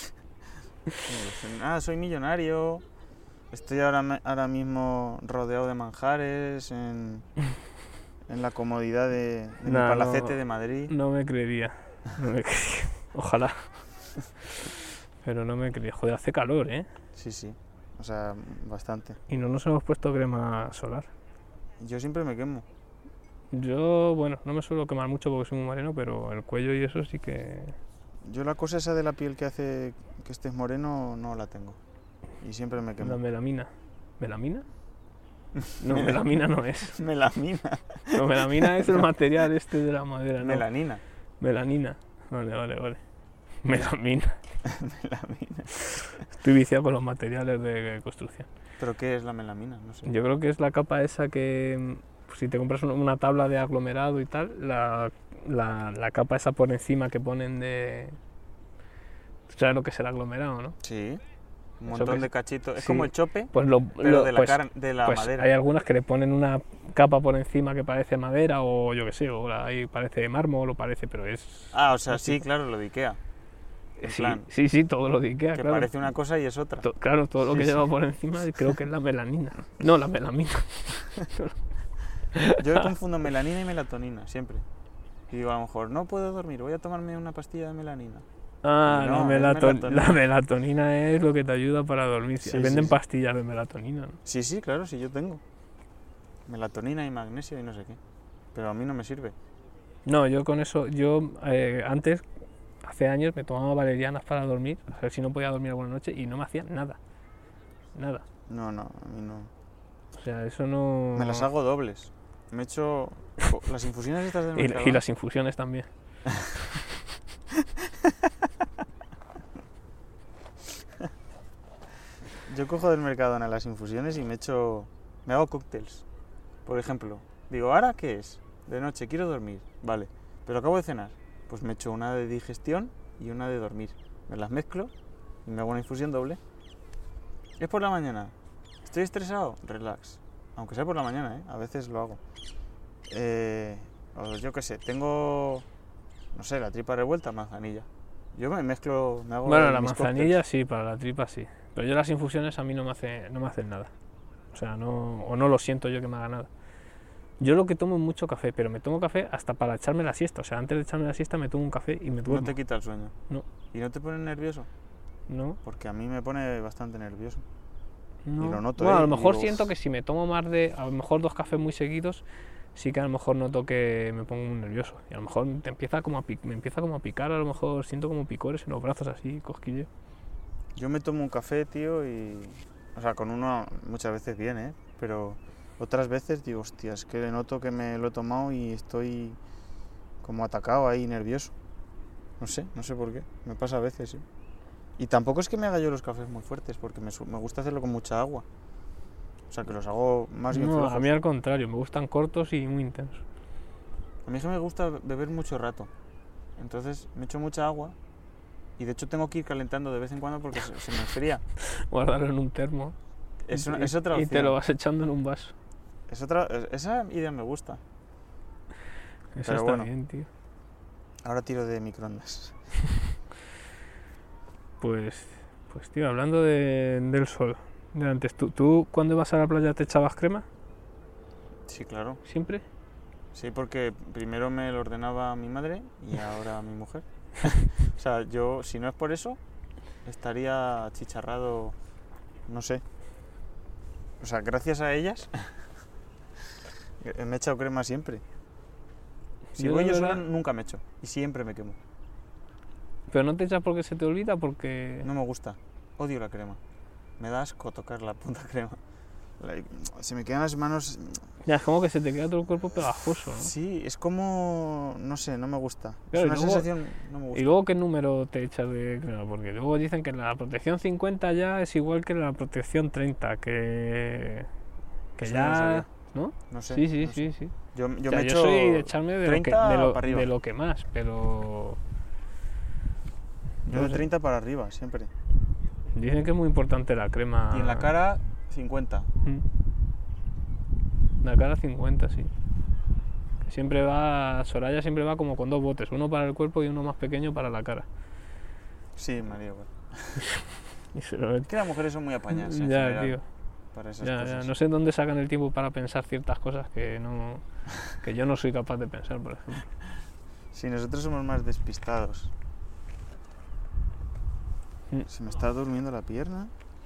Ah, soy millonario. Estoy ahora, me- ahora mismo rodeado de manjares, en, en la comodidad de, de Nah, mi palacete no. de Madrid. No me creería. No me creería. Ojalá. Pero no me creería. Joder, hace calor, ¿eh? Sí, sí. O sea, bastante. Y no nos hemos puesto crema solar. Yo siempre me quemo. Yo, bueno, no me suelo quemar mucho porque soy muy moreno, pero el cuello y eso sí que... Yo la cosa esa de la piel que hace que estés moreno no la tengo. Y siempre me La quemo. melamina. ¿Melamina? No, melamina no es. Melamina. No, melamina es el material este de la madera, ¿no? Melanina. Melanina. Vale, vale, vale. Melamina. Melamina. Estoy viciado con los materiales de construcción. ¿Pero qué es la melamina? No sé. Yo creo que es la capa esa que, pues, si te compras una- una tabla de aglomerado y tal, la, la, la capa esa por encima que ponen de... ¿Sabes lo que es el aglomerado, no? Sí. Un Eso montón que de es- cachitos. Es sí. como el chope, Pues lo, pero lo- de la, pues- car- de la pues madera. hay algunas que le ponen una capa por encima que parece madera o yo qué sé, o la- ahí parece mármol o parece, pero es... Ah, o sea, Así. sí, claro, lo de Ikea. En sí, plan, sí, sí, todo lo de Ikea, que claro. parece una cosa y es otra. To- claro, todo lo Sí, que sí. lleva por encima creo que es la melanina. No, la melamina. Yo confundo melanina y melatonina, siempre. Y digo, a lo mejor, no puedo dormir, voy a tomarme una pastilla de melanina. Ah, No, la, es melato- melatonina. la melatonina es lo que te ayuda para dormir. Sí, Venden sí, sí. pastillas de melatonina, ¿no? Sí, sí, claro, sí, yo tengo. Melatonina y magnesio y no sé qué. Pero a mí no me sirve. No, yo con eso, yo eh, antes, hace años, me tomaba valerianas para dormir, a ver si no podía dormir alguna noche y no me hacían nada. Nada. No, no, a mí no. O sea, eso no... Me las hago dobles. Me echo co- las infusiones estas del Y, Mercadona. y las infusiones también. Yo cojo del Mercadona las infusiones y me echo... Me hago cócteles. Por ejemplo, digo, ¿ahora qué es? De noche, quiero dormir. Vale, pero acabo de cenar. Pues me echo una de digestión y una de dormir. Me las mezclo y me hago una infusión doble. Es por la mañana. ¿Estoy estresado? Relax. Aunque sea por la mañana, ¿eh? A veces lo hago. Eh, o yo qué sé, tengo... No sé, la tripa revuelta, manzanilla. Yo me mezclo, me hago Bueno, la mis manzanilla cócteles. sí, para la tripa sí. Pero yo las infusiones a mí no me, hace, no me hacen nada. O sea, no, o no lo siento yo que me haga nada. Yo lo que tomo es mucho café, pero me tomo café hasta para echarme la siesta. O sea, antes de echarme la siesta me tomo un café y me No duermo. te quita el sueño. No. ¿Y no te pone nervioso? No, Porque a mí me pone bastante nervioso. no. lo noto, Bueno, ¿eh? a lo Y mejor digo, siento "Uf". que si me tomo más de, a lo mejor dos cafés muy seguidos, sí que a lo mejor noto que me pongo muy nervioso. Y a lo mejor te empieza como a pic- me empieza como a picar, a lo mejor siento como picores en los brazos así, cosquillo. Yo me tomo un café, tío, y... O sea, con uno muchas veces bien, ¿eh? Pero otras veces digo, hostia, es que noto que me lo he tomado y estoy como atacado ahí, nervioso. No sé, no sé por qué. Me pasa a veces, sí. Y tampoco es que me haga yo los cafés muy fuertes, porque me, su- me gusta hacerlo con mucha agua. O sea, que los hago más bien No, flojos. a mí al contrario, me gustan cortos y muy intensos. A mí es que me gusta beber mucho rato. Entonces me echo mucha agua y de hecho tengo que ir calentando de vez en cuando porque se, se me enfría. Guardarlo en un termo. Es, una- y, es otra y opción. te lo vas echando en un vaso. Es otra, es- esa idea me gusta. Eso Pero está bueno. bien, tío. Ahora tiro de microondas. Pues, pues tío, hablando de- del sol, de antes, ¿tú, ¿tú cuando ibas a la playa te echabas crema? Sí, claro. ¿Siempre? Sí, porque primero me lo ordenaba mi madre y ahora mi mujer. O sea, yo, si no es por eso, estaría achicharrado, no sé. O sea, gracias a ellas me he echado crema siempre. Si Yo voy de yo verdad- solo, nunca me echo. Y siempre me quemo. Pero no te echas porque se te olvida, porque... No me gusta. Odio la crema. Me da asco tocar la puta crema. La- Se me quedan las manos... Ya, es como que se te queda todo el cuerpo pegajoso, ¿no? Sí, es como... No sé, no me gusta. Claro, y es una luego- sensación... No me gusta. ¿Y luego qué número te echas de crema? Porque luego dicen que la protección cincuenta ya es igual que la protección treinta, que... Que Eso no lo ya... sabía. ¿no? No sé. Sí, sí, no sí, sé. sí. Yo, yo O sea, me yo echo soy de echarme de lo, que, treinta de, lo, para arriba. de lo que más, pero... Yo no de sé. treinta para arriba, siempre. Dicen que es muy importante la crema... Y en la cara, cincuenta. Mm. La cara cincuenta, sí. Que siempre va... Soraya siempre va como con dos botes, uno para el cuerpo y uno más pequeño para la cara. Sí, María. Bueno. Y se lo- Es que las mujeres son muy apañadas en Ya, general, tío. para esas Ya, cosas. ya, no sé dónde sacan el tiempo para pensar ciertas cosas que no que yo no soy capaz de pensar, por ejemplo. Sí, nosotros somos más despistados. Mm. Se me está durmiendo la pierna.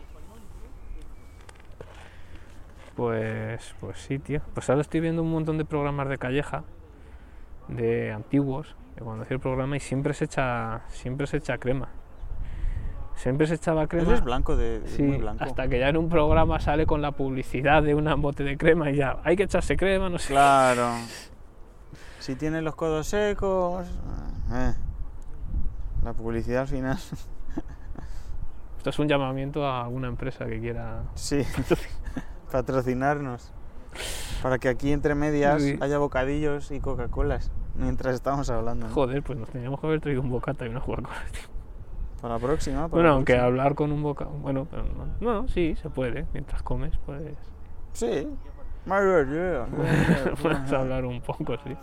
Pues pues sí, tío. Pues ahora estoy viendo un montón de programas de Calleja, de antiguos, de cuando hacía el programa y siempre se echa siempre se echa crema. Siempre se echaba Él crema. es blanco, de, de- Sí, muy blanco. hasta que ya en un programa sale con la publicidad de un bote de crema y ya, hay que echarse crema, no sé. Claro. Si tiene los codos secos... eh. La publicidad al final. Esto es un llamamiento a alguna empresa que quiera... Sí. Patrocinarnos. Para que aquí entre medias Sí. haya bocadillos y Coca-Colas. Mientras estamos hablando. ¿no? Joder, pues nos teníamos que haber traído un bocata y una Coca-Cola, tío. Para la próxima. Para Bueno, la aunque próxima. hablar con un boca... Bueno, pero no, no, sí, se puede. Mientras comes, pues... Sí. Mario, yeah, yeah, puedes yeah. hablar un poco, sí.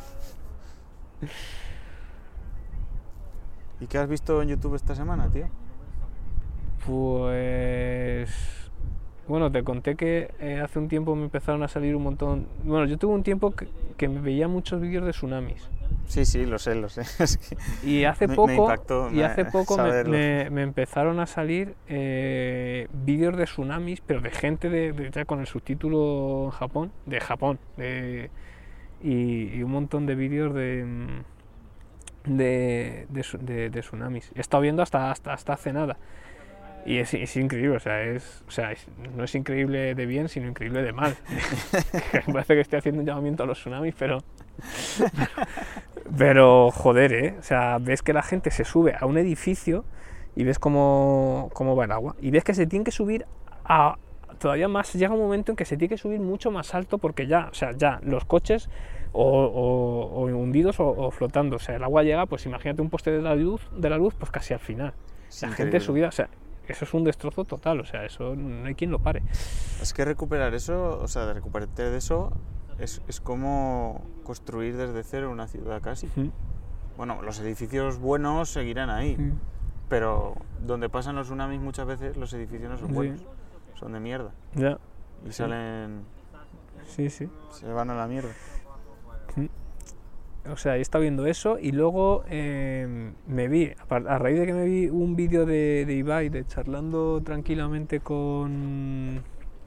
¿Y qué has visto en YouTube esta semana, tío? Pues... Bueno, te conté que eh, hace un tiempo me empezaron a salir un montón... Bueno, yo tuve un tiempo que, que me veía muchos vídeos de tsunamis. Sí, sí, lo sé, lo sé. Es que Y hace me- me poco, impactó, y me- hace poco me, saberlo. me- me empezaron a salir eh, vídeos de tsunamis, pero de gente de, de- ya con el subtítulo en Japón, de Japón, de, y, y un montón de vídeos de, mm, de, de, tsu- de- de tsunamis. He estado viendo hasta, hasta, hasta hace nada. Y es, es increíble, o sea, es, o sea es- no es increíble de bien, sino increíble de mal. Me parece que estoy haciendo un llamamiento a los tsunamis, pero... Pero, joder, ¿eh? O sea, ves que la gente se sube a un edificio y ves cómo, cómo va el agua. Y ves que se tiene que subir a... Todavía más, llega un momento en que se tiene que subir mucho más alto porque ya, o sea, ya los coches o, o- o hundidos o, o flotando. O sea, el agua llega, pues imagínate un poste de la luz, de la luz pues casi al final. Es La increíble. gente subida, o sea, eso es un destrozo total, o sea, eso no hay quien lo pare. Es que recuperar eso, o sea, de recuperarte de eso, es, es como construir desde cero una ciudad casi. Bueno, los edificios buenos seguirán ahí, pero donde pasan los tsunamis muchas veces los edificios no son Sí. buenos, son de mierda. Ya, Y Sí. salen, sí, sí. se van a la mierda. O sea, he estado viendo eso y luego eh, me vi, a par- a raíz de que me vi un vídeo de, de Ibai, de charlando tranquilamente con...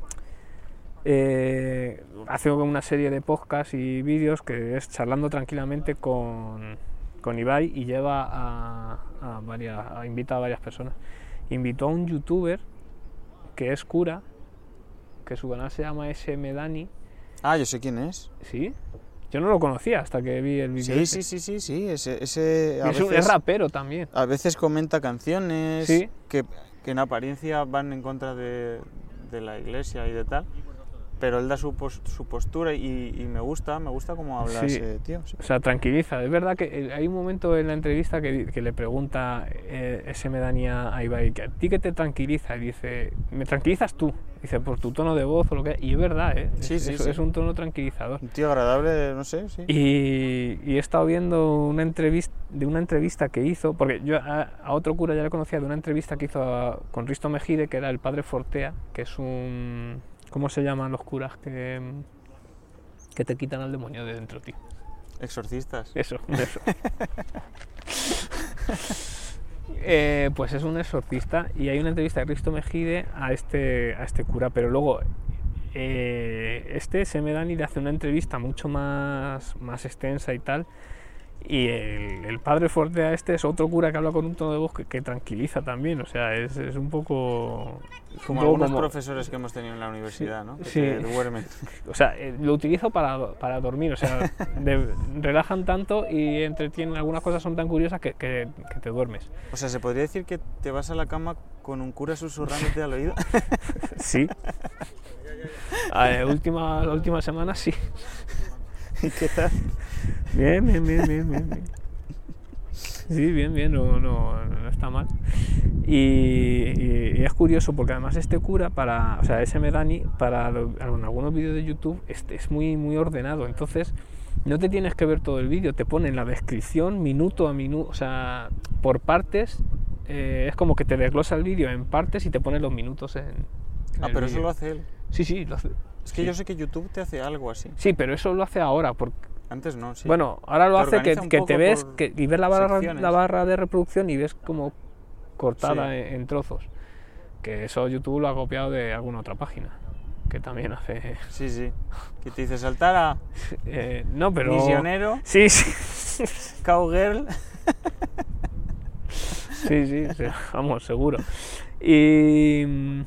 Eh, hace una serie de podcasts y vídeos que es charlando tranquilamente con, con Ibai y lleva a, a varias, a- invita a varias personas. Invitó a un youtuber que es cura, que su canal se llama S M Dani, Ah, yo sé quién es. ¿sí? Yo no lo conocía hasta que vi el vídeo. Sí, ese. sí, sí, sí, sí, ese, ese Y a es, un- es veces, rapero también. a veces comenta canciones Sí. que, que en apariencia van en contra de, de la iglesia y de tal, pero él da su, pos- su postura y, y me gusta, me gusta cómo habla Sí. ese tío. Sí. O sea, tranquiliza. Es verdad que eh, hay un momento en la entrevista que, que le pregunta eh, ese Medani a a Ibai, que a ti que te tranquiliza, y dice, me tranquilizas tú, dice, por tu tono de voz o lo que... Y es verdad, ¿eh? Sí, es, sí, es- sí. es un tono tranquilizador. Un tío agradable, no sé, sí. Y, y he estado viendo una entrevista de una entrevista que hizo, porque yo a, a otro cura ya le conocía de una entrevista que hizo a- con Risto Mejide, que era el padre Fortea, que es un... ¿Cómo se llaman los curas que, que te quitan al demonio de dentro, tío? Exorcistas. Eso, eso. eh, pues es un exorcista y hay una entrevista de Risto Mejide a este, a este cura, pero luego eh, este Semedani le hace una entrevista mucho más, más extensa y tal. Y el, el padre fuerte a este es otro cura que habla con un tono de voz que, que tranquiliza también, o sea, es, es un poco... Es un Como poco algunos como, profesores que hemos tenido en la universidad, sí, ¿no? Que sí. te duermen. O sea, eh, lo utilizo para, para dormir, o sea, de, relajan tanto y entretienen, algunas cosas son tan curiosas que, que, que te duermes. O sea, ¿se podría decir que te vas a la cama con un cura susurrándote al oído? Sí. A ver, última, la última semana sí. ¿Y qué tal? Bien, bien, bien, bien, bien, bien. Sí, bien, bien, no, no, no está mal. Y, y, y es curioso porque además este cura, para, o sea, ese Medani, para lo, en algunos vídeos de YouTube es, es muy, muy ordenado. Entonces, no te tienes que ver todo el vídeo, te pone en la descripción minuto a minuto, o sea, por partes. Eh, es como que te desglosa el vídeo en partes y te pone los minutos en, en Ah, el pero vídeo. eso lo hace él. Sí, sí, lo hace. Es que Sí. yo sé que YouTube te hace algo así. Sí, pero eso lo hace ahora, porque Antes no, sí. bueno, ahora lo Te hace que, organiza un que poco te ves por que, y ves la barra, secciones. la barra de reproducción y ves como cortada Sí. en, en trozos. Que eso YouTube lo ha copiado de alguna otra página, que también hace... Sí, sí. Que te dice saltar a Eh, no, pero... misionero, Sí, sí. cowgirl. Sí, sí, sí, vamos, seguro. Y,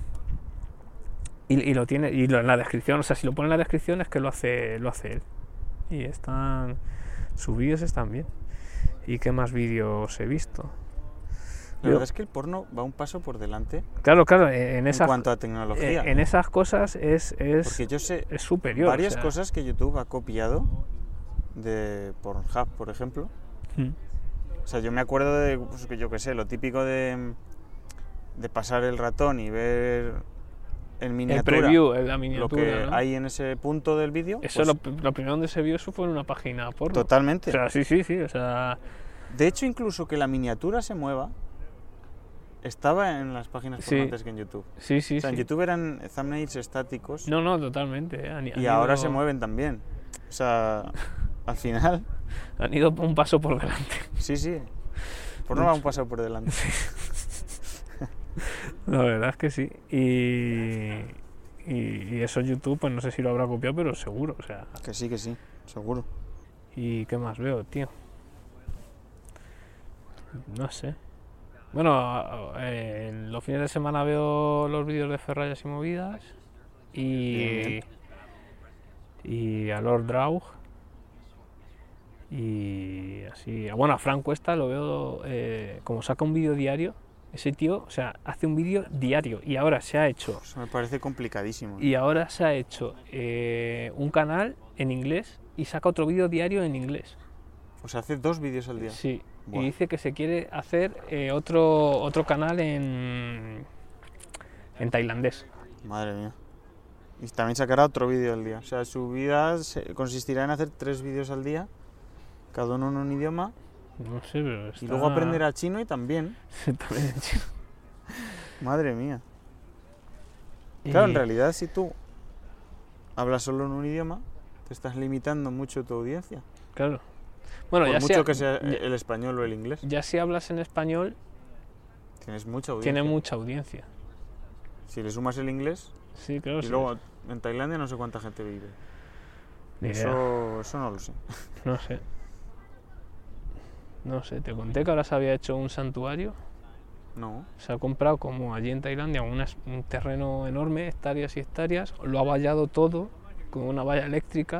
y, y lo tiene, y lo, en la descripción, o sea, si lo pone en la descripción es que lo hace, lo hace él. Y están, sus vídeos están bien. ¿Y qué más vídeos he visto? La Yo- verdad es que el porno va un paso por delante Claro, claro, en en esas, cuanto a tecnología. en esas cosas es, es, Porque yo sé es superior. varias o sea, cosas que YouTube ha copiado de Pornhub, por ejemplo. mm, O sea, yo me acuerdo de, pues, que yo qué sé, lo típico de, de pasar el ratón y ver en el miniatura preview, la lo miniatura, que ¿no? hay en ese punto del vídeo. Eso pues, lo, lo primero donde se vio eso fue en una página porno. totalmente. O sea, sí, sí, sí, o sea, De hecho, incluso que la miniatura se mueva estaba en las páginas Sí. porno antes que en YouTube. sí, sí, O sea, en sí. YouTube eran thumbnails estáticos No, no, totalmente. eh, Han, y han ahora ido- se mueven también. O sea, al final, Han ido un paso por delante. sí, sí. Porno va un paso por delante. La verdad es que sí. Y, y, y eso YouTube, pues no sé si lo habrá copiado, pero seguro. O sea, Que sí, que sí, seguro. ¿y qué más veo, tío? No sé. Bueno, a- a- eh, en los fines de semana veo los vídeos de Ferrayas y Movidas y, Bien, y a Lord Draug y así. Bueno, a Frank Cuesta lo veo eh, como saca un vídeo diario. Ese tío, o sea, hace un vídeo diario y ahora se ha hecho Eso me parece complicadísimo. y ahora se ha hecho eh, un canal en inglés y saca otro vídeo diario en inglés. O sea, hace dos vídeos al día. Sí, Buah. y dice que se quiere hacer eh, otro, otro canal en, en tailandés. Madre mía. Y también sacará otro vídeo al día. O sea, su vida se- consistirá en hacer tres vídeos al día, cada uno en un idioma, No sé, pero está... y luego aprenderá chino y también. También en chino. Madre mía. Claro, Y- en realidad, si tú hablas solo en un idioma, te estás limitando mucho tu audiencia. Claro. Bueno, Por ya mucho si, que sea ya, el español o el inglés, ya si hablas en español, tienes mucha audiencia. tiene mucha audiencia. Si le sumas el inglés, Sí, claro. y sí. luego en Tailandia no sé cuánta gente vive. Ni idea. Eso, eso no lo sé. No sé. No sé, te conté que ahora se había hecho un santuario. No. Se ha comprado, como allí en Tailandia, una- un terreno enorme, hectáreas y hectáreas, lo ha vallado todo con una valla eléctrica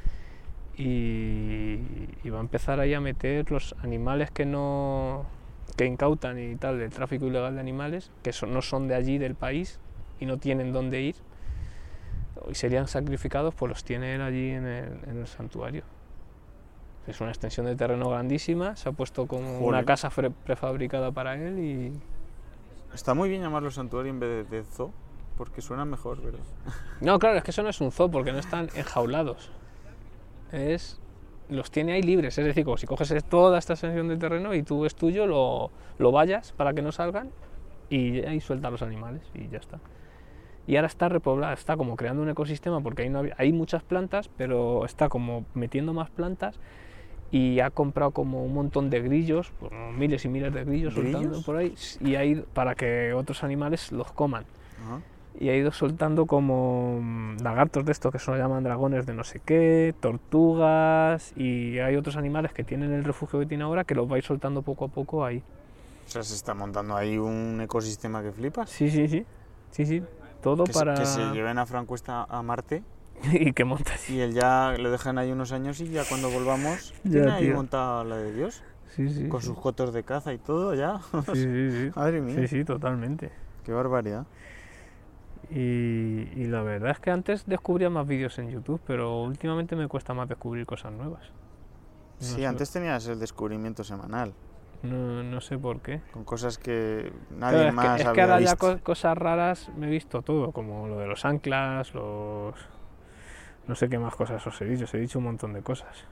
y, y va a empezar ahí a meter los animales que no que incautan y tal del tráfico ilegal de animales, que son- no son de allí del país y no tienen dónde ir y serían sacrificados, pues los tiene él allí en el, en el santuario. Es una extensión de terreno grandísima, se ha puesto como Joder. una casa fre- prefabricada para él y Está muy bien llamarlo santuario en vez de, de zoo, porque suena mejor, ¿verdad? no, claro, es que eso no es un zoo porque no están enjaulados. Es los tiene ahí libres, es decir, como si coges toda esta extensión de terreno y tú es tuyo, lo, lo vallas para que no salgan y ahí suelta a los animales y ya está. Y ahora está repoblada, está como creando un ecosistema porque ahí, no había- hay muchas plantas, pero está como metiendo más plantas y ha comprado como un montón de grillos, bueno, miles y miles de grillos, ¿Grillos? soltando por ahí, y ha ido, para que otros animales los coman. Ajá. Y ha ido soltando como mm, lagartos de estos que se llaman dragones de no sé qué, tortugas, y hay otros animales que tienen el refugio que tiene ahora que los va a ir soltando poco a poco ahí. O sea, se está montando ahí un ecosistema que flipas. Sí, sí, sí, sí, sí, todo Que, para... se, que se lleven a Francuesta a Marte y que montas. y él ya lo dejan ahí unos años y ya cuando volvamos Ya, tiene ahí tío. montada la de Dios. Sí, sí, Con sí. sus cotos de caza y todo ya. Sí, sí, sí. Madre mía, Sí, sí, totalmente. qué barbaridad. Y, y la verdad es que antes descubría más vídeos en YouTube, pero últimamente me cuesta más descubrir cosas nuevas. No Sí, sé, antes tenías el descubrimiento semanal, no, no sé por qué. con cosas que Claro, nadie es más que, es que había ahora ya visto. co- cosas raras me he visto todo, como lo de los anclas, los... No sé qué más cosas os he dicho, os he dicho un montón de cosas.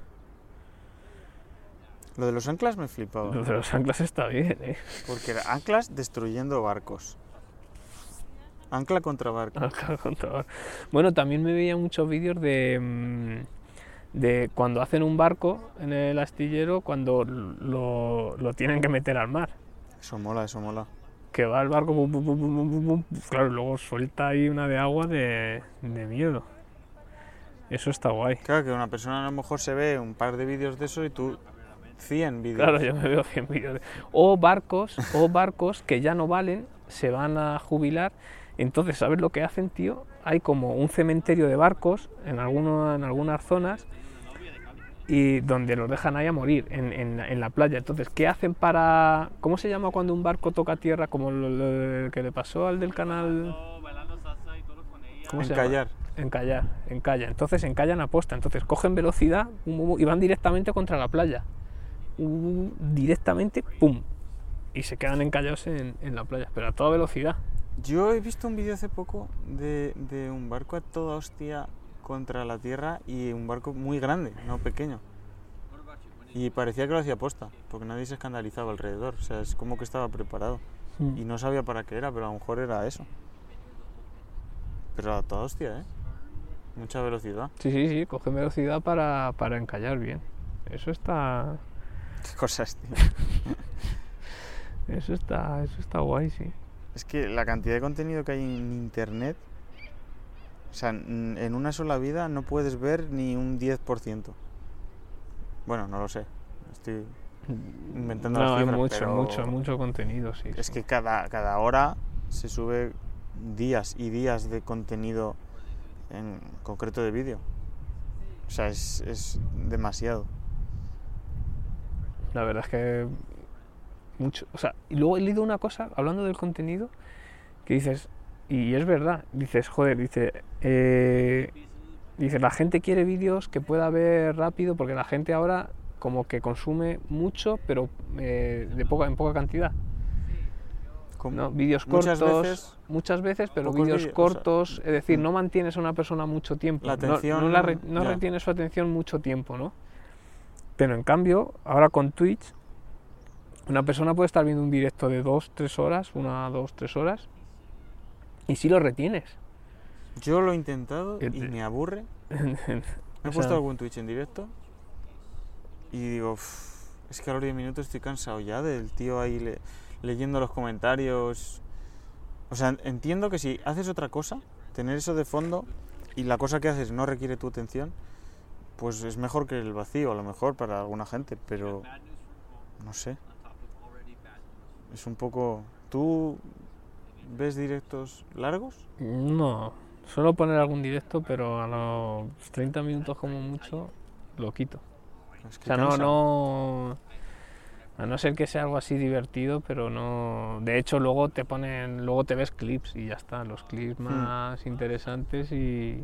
Lo de los anclas me flipaba, Lo de los anclas está bien, ¿eh? porque era anclas destruyendo barcos. Ancla contra barco. Ancla contra- Bueno, también me veía muchos vídeos de, mm, de cuando hacen un barco en el astillero, cuando lo, lo tienen que meter al mar. Eso mola, eso mola. Que va el barco, pum, pum, pum, pum, pum, pum, pum, claro, luego suelta ahí una de agua de, de miedo. Eso está guay. Claro que una persona a lo mejor se ve un par de vídeos de eso y tú cien vídeos. Claro, yo me veo cien vídeos. de- O barcos, o barcos que ya no valen, se van a jubilar. Entonces, ¿sabes lo que hacen, tío? Hay como un cementerio de barcos en, alguno, en algunas zonas y donde los dejan ahí a morir, en, en, en la playa. Entonces, ¿qué hacen para...? ¿Cómo se llama cuando un barco toca tierra? Como lo, lo que le pasó al del canal... ¿Cómo se llama? Encallar. Encallar, encalla. Entonces encallan a posta. Entonces cogen velocidad um, um, y van directamente contra la playa. Um, directamente, ¡pum! Y se quedan encallados en, en la playa, pero a toda velocidad. Yo he visto un vídeo hace poco de, de un barco a toda hostia contra la tierra y un barco muy grande, no pequeño. Y parecía que lo hacía posta, porque nadie se escandalizaba alrededor. O sea, es como que estaba preparado. Mm. Y no sabía para qué era, pero a lo mejor era eso. Pero a toda hostia, ¿eh? Mucha velocidad. Sí, sí, sí, cogen velocidad para, para encallar bien. Eso está... Qué cosas, tío. Eso está, eso está guay, sí. Es que la cantidad de contenido que hay en internet, o sea, n- en una sola vida no puedes ver ni un diez por ciento. Bueno, no lo sé. Estoy inventando No, las hay cifras, mucho, pero mucho, mucho contenido, sí. es sí. que cada, cada hora se sube días y días de contenido en concreto de vídeo. O sea, es, es demasiado. La verdad es que mucho, o sea, y luego he leído una cosa, hablando del contenido, que dices, y es verdad, dices, joder, dice, eh, dice, la gente quiere vídeos que pueda ver rápido, porque la gente ahora como que consume mucho, pero eh, de poca, en poca cantidad. Como ¿No? Vídeos muchas cortos, veces muchas veces, pero pocos vídeos vídeos, o sea, cortos, es decir, mm. no mantienes a una persona mucho tiempo, La no- atención, no, la re- no ya. retienes su atención mucho tiempo, ¿no? Pero en cambio, ahora con Twitch, una persona puede estar viendo un directo de dos, tres horas, una, dos, tres horas, y sí lo retienes. yo lo he intentado Eh, y eh. me aburre. O Me he sea, puesto algún Twitch en directo y digo, "Uf, es que a los diez minutos estoy cansado ya del tío ahí le- leyendo los comentarios. O sea, entiendo que si haces otra cosa, tener eso de fondo y la cosa que haces no requiere tu atención, pues es mejor que el vacío, a lo mejor para alguna gente, pero no sé. Es un poco... ¿Tú ves directos largos? no, suelo poner algún directo, pero a los treinta minutos como mucho lo quito. Es O que sea, no, cansa. no, a no ser que sea algo así divertido, pero no, de hecho luego te ponen, luego te ves clips y ya está, los clips más interesantes y,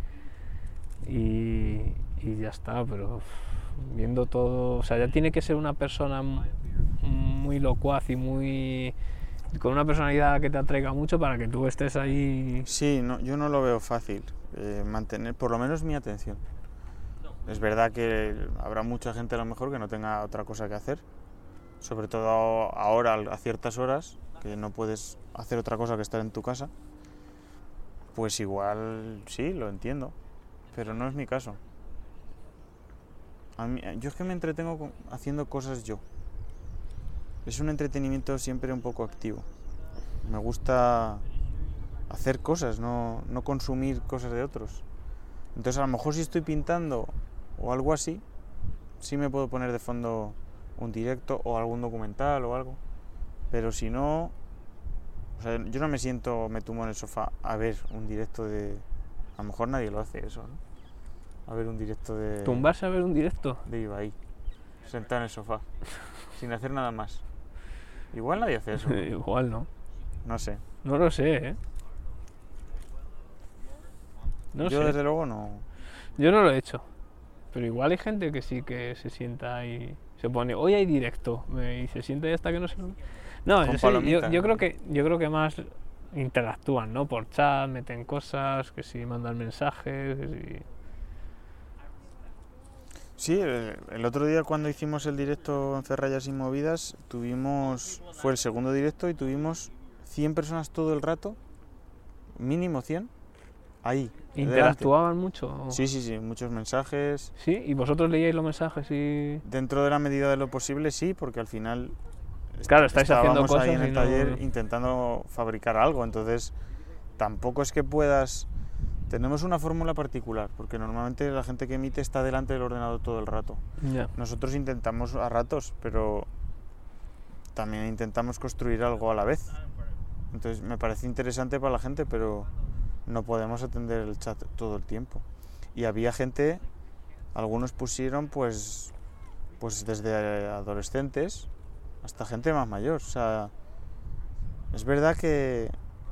y, y ya está, pero uf, viendo todo, o sea, ya tiene que ser una persona m- muy locuaz y muy, con una personalidad que te atraiga mucho para que tú estés ahí. Sí, no, yo no lo veo fácil eh, mantener por lo menos mi atención. Es verdad que habrá mucha gente a lo mejor que no tenga otra cosa que hacer, sobre todo ahora a ciertas horas, que no puedes hacer otra cosa que estar en tu casa. Pues igual sí, lo entiendo, pero no es mi caso. A mí, yo es que me entretengo con- haciendo cosas yo. Es un entretenimiento siempre un poco activo. Me gusta hacer cosas, no, no consumir cosas de otros. Entonces, a lo mejor si estoy pintando o algo así, sí me puedo poner de fondo un directo o algún documental o algo. Pero si no, o sea, yo no me siento, me tumbo en el sofá a ver un directo de... A lo mejor nadie lo hace eso, ¿no? A ver un directo de... ¿Tumbarse a ver un directo? De Ibai, sentado en el sofá, sin hacer nada más. Igual nadie hace eso, ¿no? Igual no. No sé. No lo sé, ¿eh? No yo sé. desde luego no... Yo no lo he hecho. Pero igual hay gente que sí que se sienta y se pone, hoy hay directo, eh, y se sienta y hasta que no se... No, Con yo, sé, yo, palomitas, yo ¿no? creo que yo creo que más interactúan, ¿no? Por chat, meten cosas, que si mandan mensajes, que si... Sí, el, el otro día cuando hicimos el directo en Ferrayas y Movidas, tuvimos... Fue el segundo directo y tuvimos cien personas todo el rato, mínimo cien, ahí, delante. ¿Interactuaban mucho? o- Sí, sí, sí, muchos mensajes. ¿Sí? ¿Y vosotros leíais los mensajes y...? Dentro de la medida de lo posible, sí, porque al final est- Claro, estáis haciendo estábamos ahí cosas en y el no- taller intentando fabricar algo, entonces tampoco es que puedas... Tenemos una fórmula particular, porque normalmente la gente que emite está delante del ordenador todo el rato. Ya. Nosotros intentamos a ratos, pero también intentamos construir algo a la vez. Entonces me parece interesante para la gente, pero no podemos atender el chat todo el tiempo. Y había gente, algunos pusieron pues, pues desde adolescentes hasta gente más mayor. O sea, es verdad que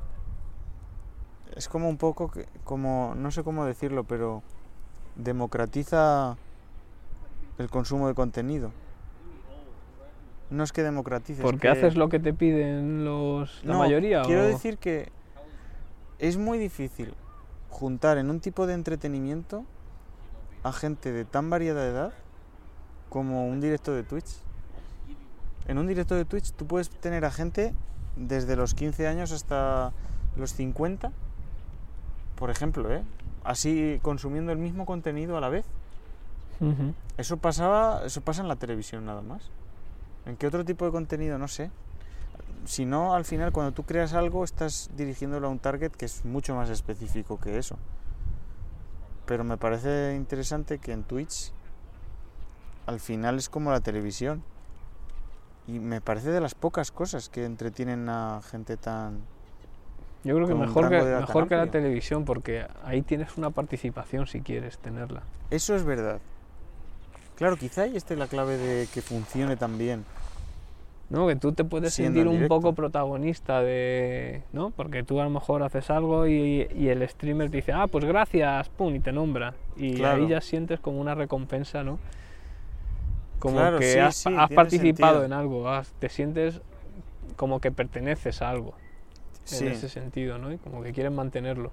es como un poco, que- como, no sé cómo decirlo, pero democratiza el consumo de contenido. No es que democratice, es ¿Porque que... haces lo que te piden los la No, mayoría? quiero o... decir que es muy difícil juntar en un tipo de entretenimiento a gente de tan variada de edad como un directo de Twitch. En un directo de Twitch tú puedes tener a gente desde los quince años hasta los cincuenta, por ejemplo, ¿eh? Así consumiendo el mismo contenido a la vez. Ujú. Eso pasaba, eso pasa en la televisión nada más. ¿En qué otro tipo de contenido? No sé. Si no, al final cuando tú creas algo estás dirigiéndolo a un target que es mucho más específico que eso. Pero me parece interesante que en Twitch al final es como la televisión. Y me parece de las pocas cosas que entretienen a gente tan... Yo creo que con un mejor, que rango de edad tan mejor que la amplio. televisión, porque ahí tienes una participación si quieres tenerla. Eso es verdad. Claro, quizá ahí esté la clave de que funcione tan bien. ¿No? Que tú te puedes Siendo sentir en un directo. poco protagonista de... ¿no? Porque tú a lo mejor haces algo y, y el streamer te dice, ah, pues gracias, pum, y te nombra. Y Claro. ahí ya sientes como una recompensa, ¿no? Como Claro, que sí, has, sí, has tiene participado sentido. en algo, has- te sientes como que perteneces a algo, Sí, en ese sentido, ¿no? Y como que quieres mantenerlo.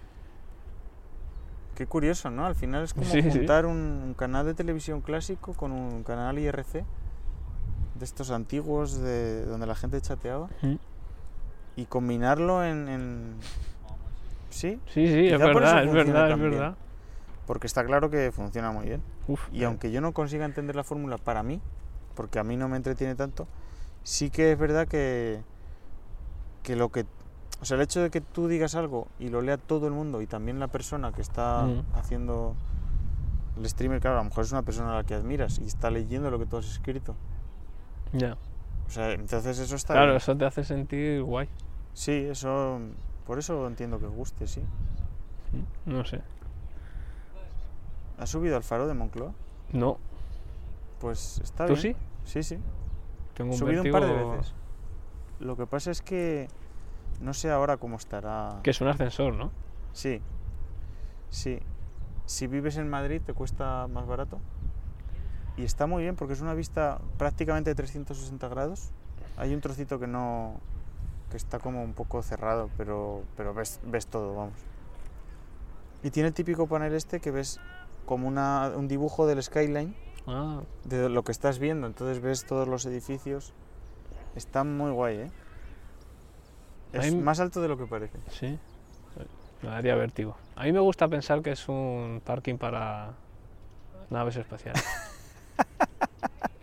qué curioso, ¿no? Al final es como Sí, sí. juntar un, un canal de televisión clásico con un canal I R C de estos antiguos de donde la gente chateaba y combinarlo en... en... Sí, Sí, sí, es Quizá por eso verdad, es funcione verdad, es tan bien. verdad. porque está claro que funciona muy bien. Uf, Y eh, aunque yo no consiga entender la fórmula para mí, porque a mí no me entretiene tanto, sí que es verdad que, que lo que... O sea, el hecho de que tú digas algo y lo lea todo el mundo y también la persona que está Mm. haciendo el streamer, claro, a lo mejor es una persona a la que admiras y está leyendo lo que tú has escrito. ya. O sea, entonces eso está Claro, bien. eso te hace sentir guay. Sí, eso... Por eso entiendo que guste, sí. No sé. ¿Has subido al faro de Moncloa? No, Pues está ¿tú bien. sí? Sí, sí. Tengo He un subido un par de vértigo veces. Lo que pasa es que no sé ahora cómo estará. que es un ascensor, ¿no? Sí, sí. Si vives en Madrid te cuesta más barato. Y está muy bien porque es una vista prácticamente de trescientos sesenta grados. Hay un trocito que no... que está como un poco cerrado, pero, pero ves, ves todo, vamos. Y tiene el típico panel este que ves como una, un dibujo del skyline Ah, de lo que estás viendo, entonces ves todos los edificios. Está muy guay, ¿eh? Es Ahí- más alto de lo que parece. sí. Me daría vértigo. A mí me gusta pensar que es un parking para naves espaciales.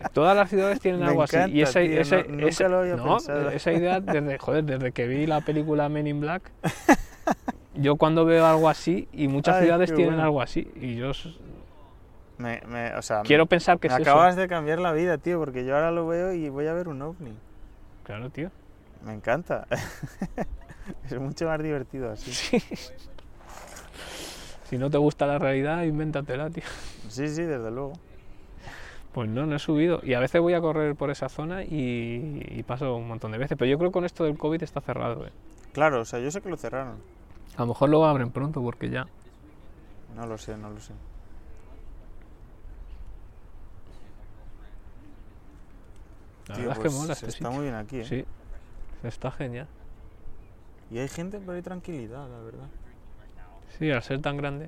Todas las ciudades tienen Me algo encanta, así. Y ese, tío, ese, no- nunca ese- lo había no, pensado. esa idea, desde, joder, desde que vi la película Men in Black, yo cuando veo algo así, y muchas Ay, ciudades qué tienen bueno. algo así, y yo s- Me, me- o sea, quiero pensar que me es acabas eso. de cambiar la vida, tío, porque yo ahora lo veo y voy a ver un ovni. Claro, tío. Me encanta. Es mucho más divertido así. Sí. Si no te gusta la realidad, invéntatela, tío. Sí, sí, desde luego. Pues no, no he subido. Y a veces voy a correr por esa zona y, y paso un montón de veces. Pero yo creo que con esto del COVID está cerrado, ¿eh? Claro, o sea, yo sé que lo cerraron. A lo mejor lo abren pronto porque ya... No lo sé, no lo sé. La Tío, verdad es pues que mola se este está sitio. muy bien aquí, ¿eh? Sí, está genial. Y hay gente, pero hay tranquilidad, la verdad. Sí, al ser tan grande,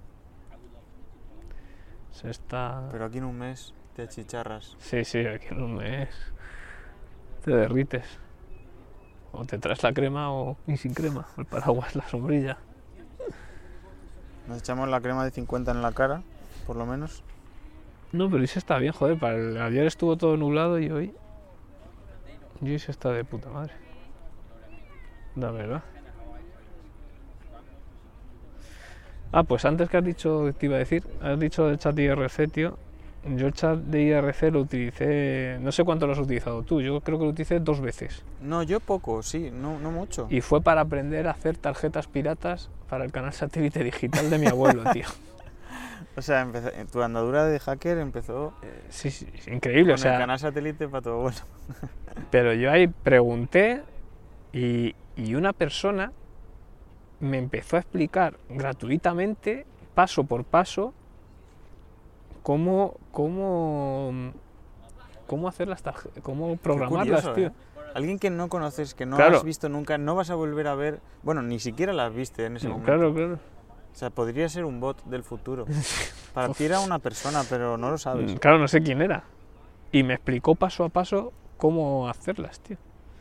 se está... Pero aquí en un mes te achicharras. Sí, sí, aquí en un mes te derrites. O te traes la crema o y sin crema, el paraguas, la sombrilla. Nos echamos la crema de cincuenta en la cara, por lo menos. No, pero hoy se está bien, joder. Para el- ayer estuvo todo nublado y hoy... Y hoy se está de puta madre. La verdad. Ah, pues antes que has dicho, te iba a decir, has dicho el chat I R C, tío. Yo el chat de I R C lo utilicé, no sé cuánto lo has utilizado tú, yo creo que lo utilicé dos veces. No, yo poco, sí, no, no mucho. Y fue para aprender a hacer tarjetas piratas para el canal satélite digital de mi abuelo, tío. O sea, empecé- tu andadura de hacker empezó Sí, sí, es increíble, con o sea, el canal satélite para tu abuelo. pero yo ahí pregunté y, y una persona me empezó a explicar gratuitamente, paso por paso, cómo, cómo, cómo hacer las tarjetas, cómo programarlas, curioso, tío. ¿eh? Alguien que no conoces, que no Claro. has visto nunca, no vas a volver a ver. Bueno, ni siquiera las viste en ese momento. Claro, claro. O sea, podría ser un bot del futuro. Para ti era una persona, pero no lo sabes. Claro, no sé quién era. Y me explicó paso a paso cómo hacerlas, tío.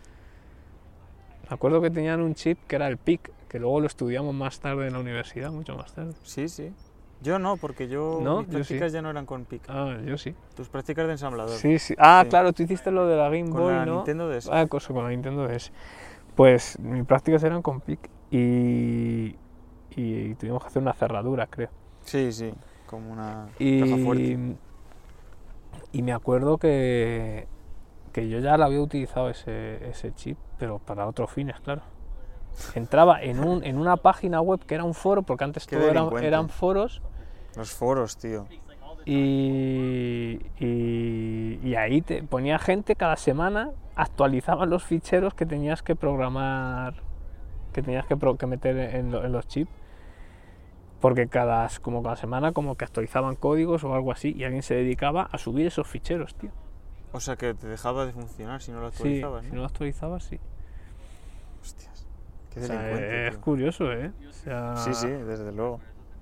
Me acuerdo que tenían un chip que era el P I C, que luego lo estudiamos más tarde en la universidad, mucho más tarde. Sí, sí. Yo no, porque yo No, mis yo prácticas sí. ya no eran con P I C. Ah, yo sí. Tus prácticas de ensamblador. Sí, sí. Ah, Sí. claro, tú hiciste lo de la Game Con Boy, la ¿no? Nintendo D S. Ah, cosa con la Nintendo D S. Pues mis prácticas eran con P I C y, y tuvimos que hacer una cerradura, creo. Sí, sí. Como una Y, caja fuerte. y me acuerdo que, que yo ya lo había utilizado ese, ese chip, pero para otros fines, claro. Entraba en, un, en una página web que era un foro, porque antes Qué todo eran, delincuente. eran foros, Los foros, tío. y, y, y ahí te ponía gente cada semana, actualizaban los ficheros que tenías que programar, que tenías que, pro, que meter en, lo, en los chips. Porque cada, como cada semana como que actualizaban códigos o algo así y alguien se dedicaba a subir esos ficheros, tío. O sea, que te dejaba de funcionar si no lo Sí, actualizabas, si ¿no? no lo actualizabas, sí. Hostias. Qué O sea, delincuente, es tío. curioso, ¿eh? O sea, Sí, sí, desde luego.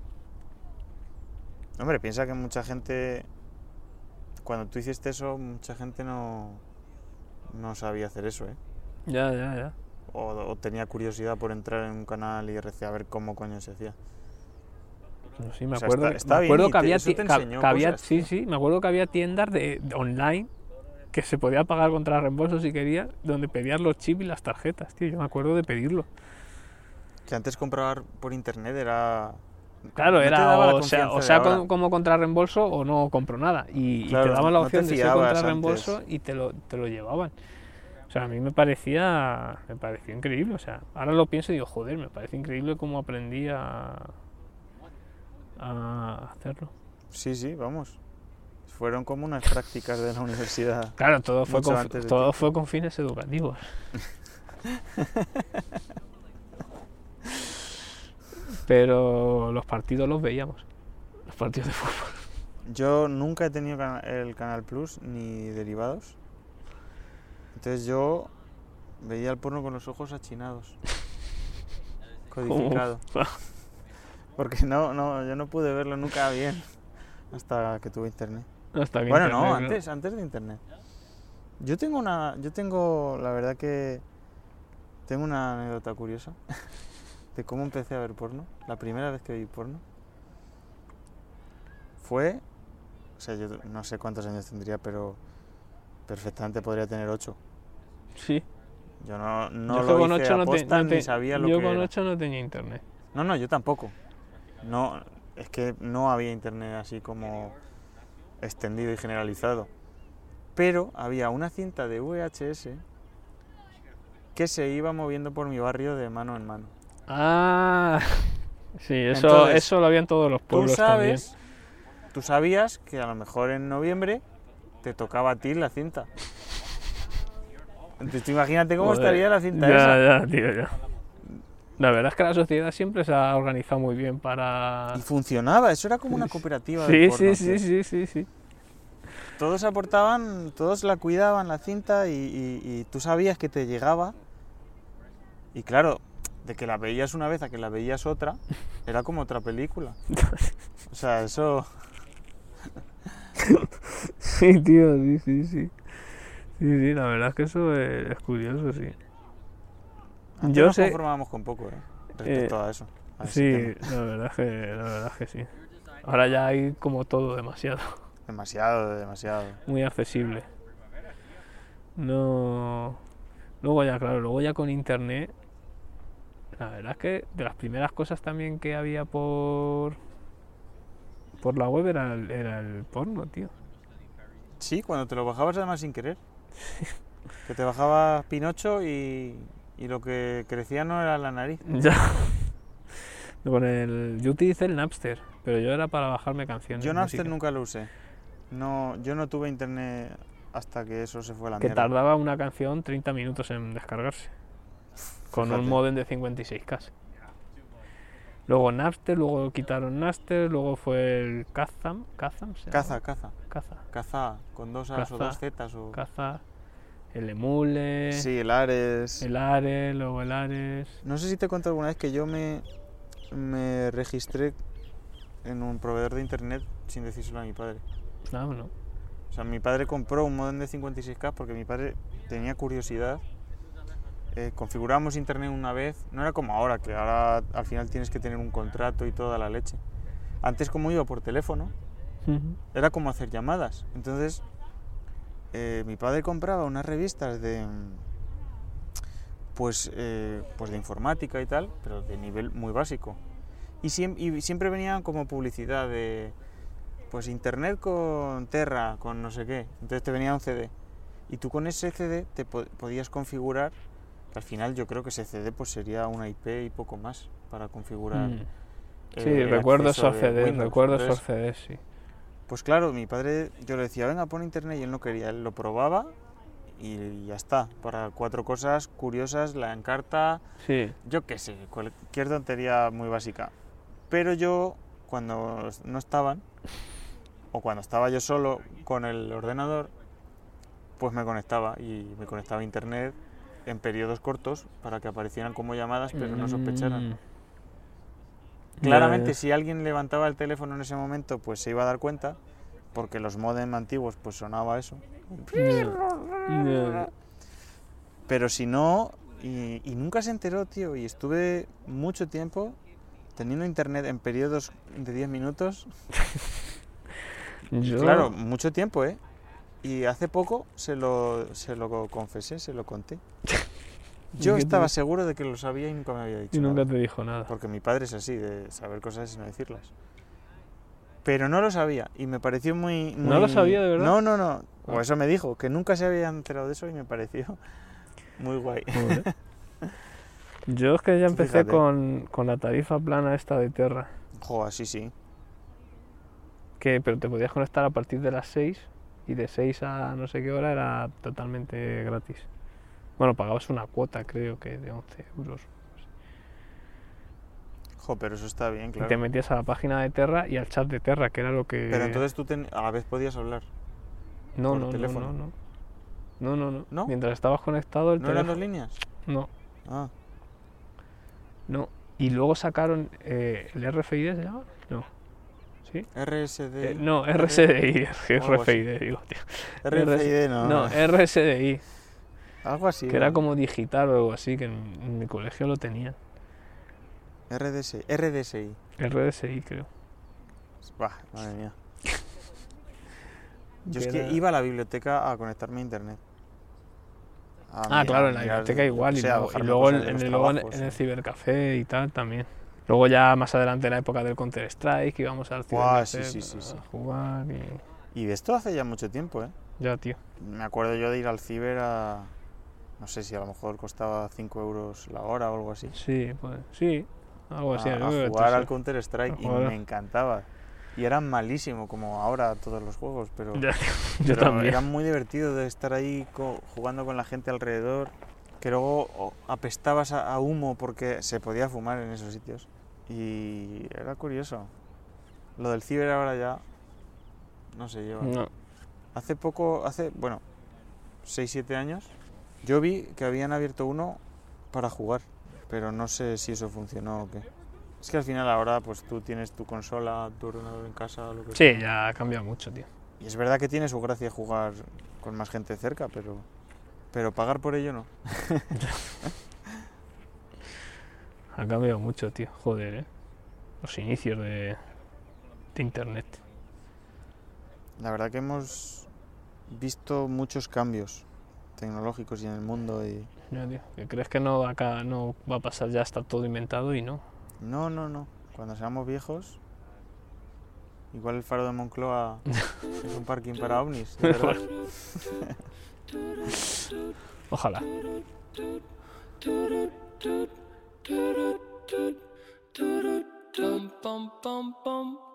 Hombre, piensa que mucha gente, cuando tú hiciste eso, mucha gente no, no sabía hacer eso, ¿eh? Ya, ya, ya. O, o tenía curiosidad por entrar en un canal I R C a ver cómo coño se hacía. No, sí, me O sea, acuerdo, está- que- está me bien acuerdo y que te- había, eso te ti- que- enseñó que había- cosas, sí, tío. sí, me acuerdo que había tiendas de, de online que se podía pagar contra reembolso si querías, donde pedías los chips y las tarjetas, tío. Yo me acuerdo de pedirlo. Que antes comprar por internet era... Claro, no te era daba la o sea, confianza o de sea ahora. con- como contra reembolso o no compro nada. Y, y Claro, te daban la no te opción de ser fiabas contra antes. reembolso y te lo, te lo llevaban. O sea, a mí me parecía, me pareció increíble. O sea, ahora lo pienso y digo, joder, me parece increíble cómo aprendí a, a hacerlo. Sí, sí, vamos. Fueron como unas prácticas de la universidad. Claro, todo fue Mucho con, antes de todo ti. fue con fines educativos. Pero los partidos los veíamos. Los partidos de fútbol. Yo nunca he tenido cana- el Canal Plus ni derivados. Entonces yo veía el porno con los ojos achinados. Codificado. Porque no, no, yo no pude verlo nunca bien hasta que tuve internet. Hasta que Bueno, internet, no, ¿no? antes, antes de internet. Yo tengo una, yo tengo, la verdad que tengo una anécdota curiosa de cómo empecé a ver porno. La primera vez que vi porno fue, o sea, yo no sé cuántos años tendría, pero perfectamente podría tener ocho. Sí. Yo no, no yo lo con hice ocho no te- aposta no te- ni sabía lo yo que con era. ocho no tenía internet. No, no, yo tampoco. No, es que no había internet así como extendido y generalizado. Pero había una cinta de V H S que se iba moviendo por mi barrio de mano en mano. Ah, sí, eso, Entonces, eso lo había en todos los Tú pueblos sabes, tú sabías que a lo mejor en noviembre te tocaba a ti la cinta. Entonces, tú imagínate cómo Joder, estaría la cinta ya, esa. Ya, tío, ya. La verdad es que la sociedad siempre se ha organizado muy bien para... Y funcionaba, eso era como una cooperativa Sí, del porno. sí, tío. sí, sí, sí, sí. Todos aportaban, todos la cuidaban la cinta y, y- y tú sabías que te llegaba. Y claro, de que la veías una vez a que la veías otra, era como otra película. O sea, eso... Sí, tío, sí, sí, sí. Sí, sí, la verdad es que eso es, es curioso, sí. Antes Yo nos sé... conformábamos con poco, ¿eh? Respecto eh, a eso. A ese sí, tema. la verdad, es que, la verdad es que sí. Ahora ya hay como todo demasiado. Demasiado, demasiado. Muy accesible. No... Luego ya, claro, luego ya con internet... La verdad es que de las primeras cosas también que había por... Por la web era el, era el porno, tío. Sí, cuando te lo bajabas además sin querer. Que te bajabas Pinocho y, y lo que crecía no era la nariz. Ya. Con el, yo utilicé el Napster, pero yo era para bajarme canciones. Yo Napster música, nunca lo usé. No, yo no tuve internet hasta que eso se fue a la que mierda. tardaba una canción treinta minutos en descargarse. Con Fíjate. un modem de cincuenta y seis K. Luego Napster, luego quitaron Napster, luego fue el Kazam. Kazam se Caza, llama? caza. Caza. Caza, con dos A's Caza. o dos Z's o... Caza. El Emule. Sí, el Ares. El Ares, luego el Ares. No sé si te conté alguna vez que yo me, me registré en un proveedor de internet sin decírselo a mi padre. No, no. O sea, mi padre compró un modem de cincuenta y seis K porque mi padre tenía curiosidad. Eh, configuramos internet una vez, no era como ahora, que ahora al final tienes que tener un contrato y toda la leche. Antes, como iba por teléfono, era como hacer llamadas. Entonces, eh, mi padre compraba unas revistas de pues, eh, pues de informática y tal, pero de nivel muy básico. Y, siem- y siempre venían como publicidad de pues internet con Terra, con no sé qué. Entonces te venía un C D. Y tú con ese C D te po- podías configurar, que al final yo creo que ese C D pues sería una I P y poco más para configurar. Mm. eh, Sí, el recuerdo acceso esos de C Ds, Windows. recuerdo Entonces, esos C Ds, sí. Pues claro, mi padre, yo le decía, venga, pon internet, y él no quería, él lo probaba y ya está. Para cuatro cosas curiosas, la encarta, Sí. yo qué sé, cualquier tontería muy básica. Pero yo, cuando no estaban, o cuando estaba yo solo con el ordenador, pues me conectaba y me conectaba a internet en periodos cortos para que aparecieran como llamadas, pero no sospecharan. Mm. Claramente, Ya, si alguien levantaba el teléfono en ese momento, pues se iba a dar cuenta, porque los modem antiguos pues sonaba eso. ya, ya. Pero si no, y, y nunca se enteró, tío, y estuve mucho tiempo teniendo internet en periodos de diez minutos. Yo, Claro, mucho tiempo, ¿eh? Y hace poco se lo, se lo confesé, se lo conté. Yo ¿Y qué te estaba dijo? seguro de que lo sabía y nunca me había dicho y nunca nada. te dijo nada. Porque mi padre es así, de saber cosas y no decirlas. Pero no lo sabía y me pareció muy... muy... ¿No lo sabía de verdad? No, no, no. O Ah. eso me dijo, que nunca se había enterado de eso y me pareció muy guay. Joder. Yo es que ya Tú empecé fíjate. con, con la tarifa plana esta de Terra. Joder, sí, sí. Que, pero te podías conectar a partir de las seis y de seis a no sé qué hora era totalmente gratis. Bueno, pagabas una cuota, creo que de once euros. Jo, pero eso está bien, Y te claro. metías a la página de Terra y al chat de Terra, que era lo que... Pero entonces tú ten- a la vez podías hablar. no, por no, no, teléfono. no, no. No, no, no. ¿No? Mientras estabas conectado el ¿No eran teléfono... dos líneas? No, Ah, no. Y luego sacaron eh, el R F I D, ¿se llama? No. ¿Sí? R S D I. Eh, no, R S D I, algo R F I D, digo, tío. R F I D no. No, R S D I, Algo así. que era ¿no? como digital o algo así, que en, en mi colegio lo tenían. R D S I. R D S I. R D S I, creo. Bah, madre mía. Yo es que que era- iba a la biblioteca a conectarme a internet. A Ah, mi- claro, a en la mirar, biblioteca igual, yo y sé, a luego, y bajarme luego, cosas en, de en los el, luego en, trabajos, en el ¿no? cibercafé y tal también. Luego ya más adelante, la época del Counter-Strike, íbamos al Buah, cibercafé sí, sí, sí, sí. a jugar y... Y de esto hace ya mucho tiempo, ¿eh? Ya, tío. Me acuerdo yo de ir al ciber a... No sé si a lo mejor costaba cinco euros la hora o algo así. Sí, pues sí, algo así. A, yo a creo que jugar sí. al Counter-Strike A y jugar. me encantaba. Y era malísimo, como ahora todos los juegos, pero, Ya, tío, yo pero también. era muy divertido de estar ahí co- jugando con la gente alrededor, que luego o, apestabas a, a humo porque se podía fumar en esos sitios. Y era curioso. Lo del ciber ahora ya no se lleva. No, Hace poco, hace, bueno, seis siete años, yo vi que habían abierto uno para jugar, pero no sé si eso funcionó o qué. Es que al final ahora pues tú tienes tu consola, tu ordenador en casa, lo que sea. sí, ya ha cambiado mucho, tío. Y es verdad que tiene su gracia jugar con más gente cerca, pero, pero pagar por ello no. Ha cambiado mucho, tío. Joder, eh. Los inicios de, de internet. La verdad que hemos visto muchos cambios tecnológicos y en el mundo y... Ya, tío. Que crees que no acá no va a pasar, ya está todo inventado y no. No, no, no. Cuando seamos viejos, igual el faro de Moncloa es un parking para ovnis, de verdad. Ojalá. Bum, bum, bum, bum.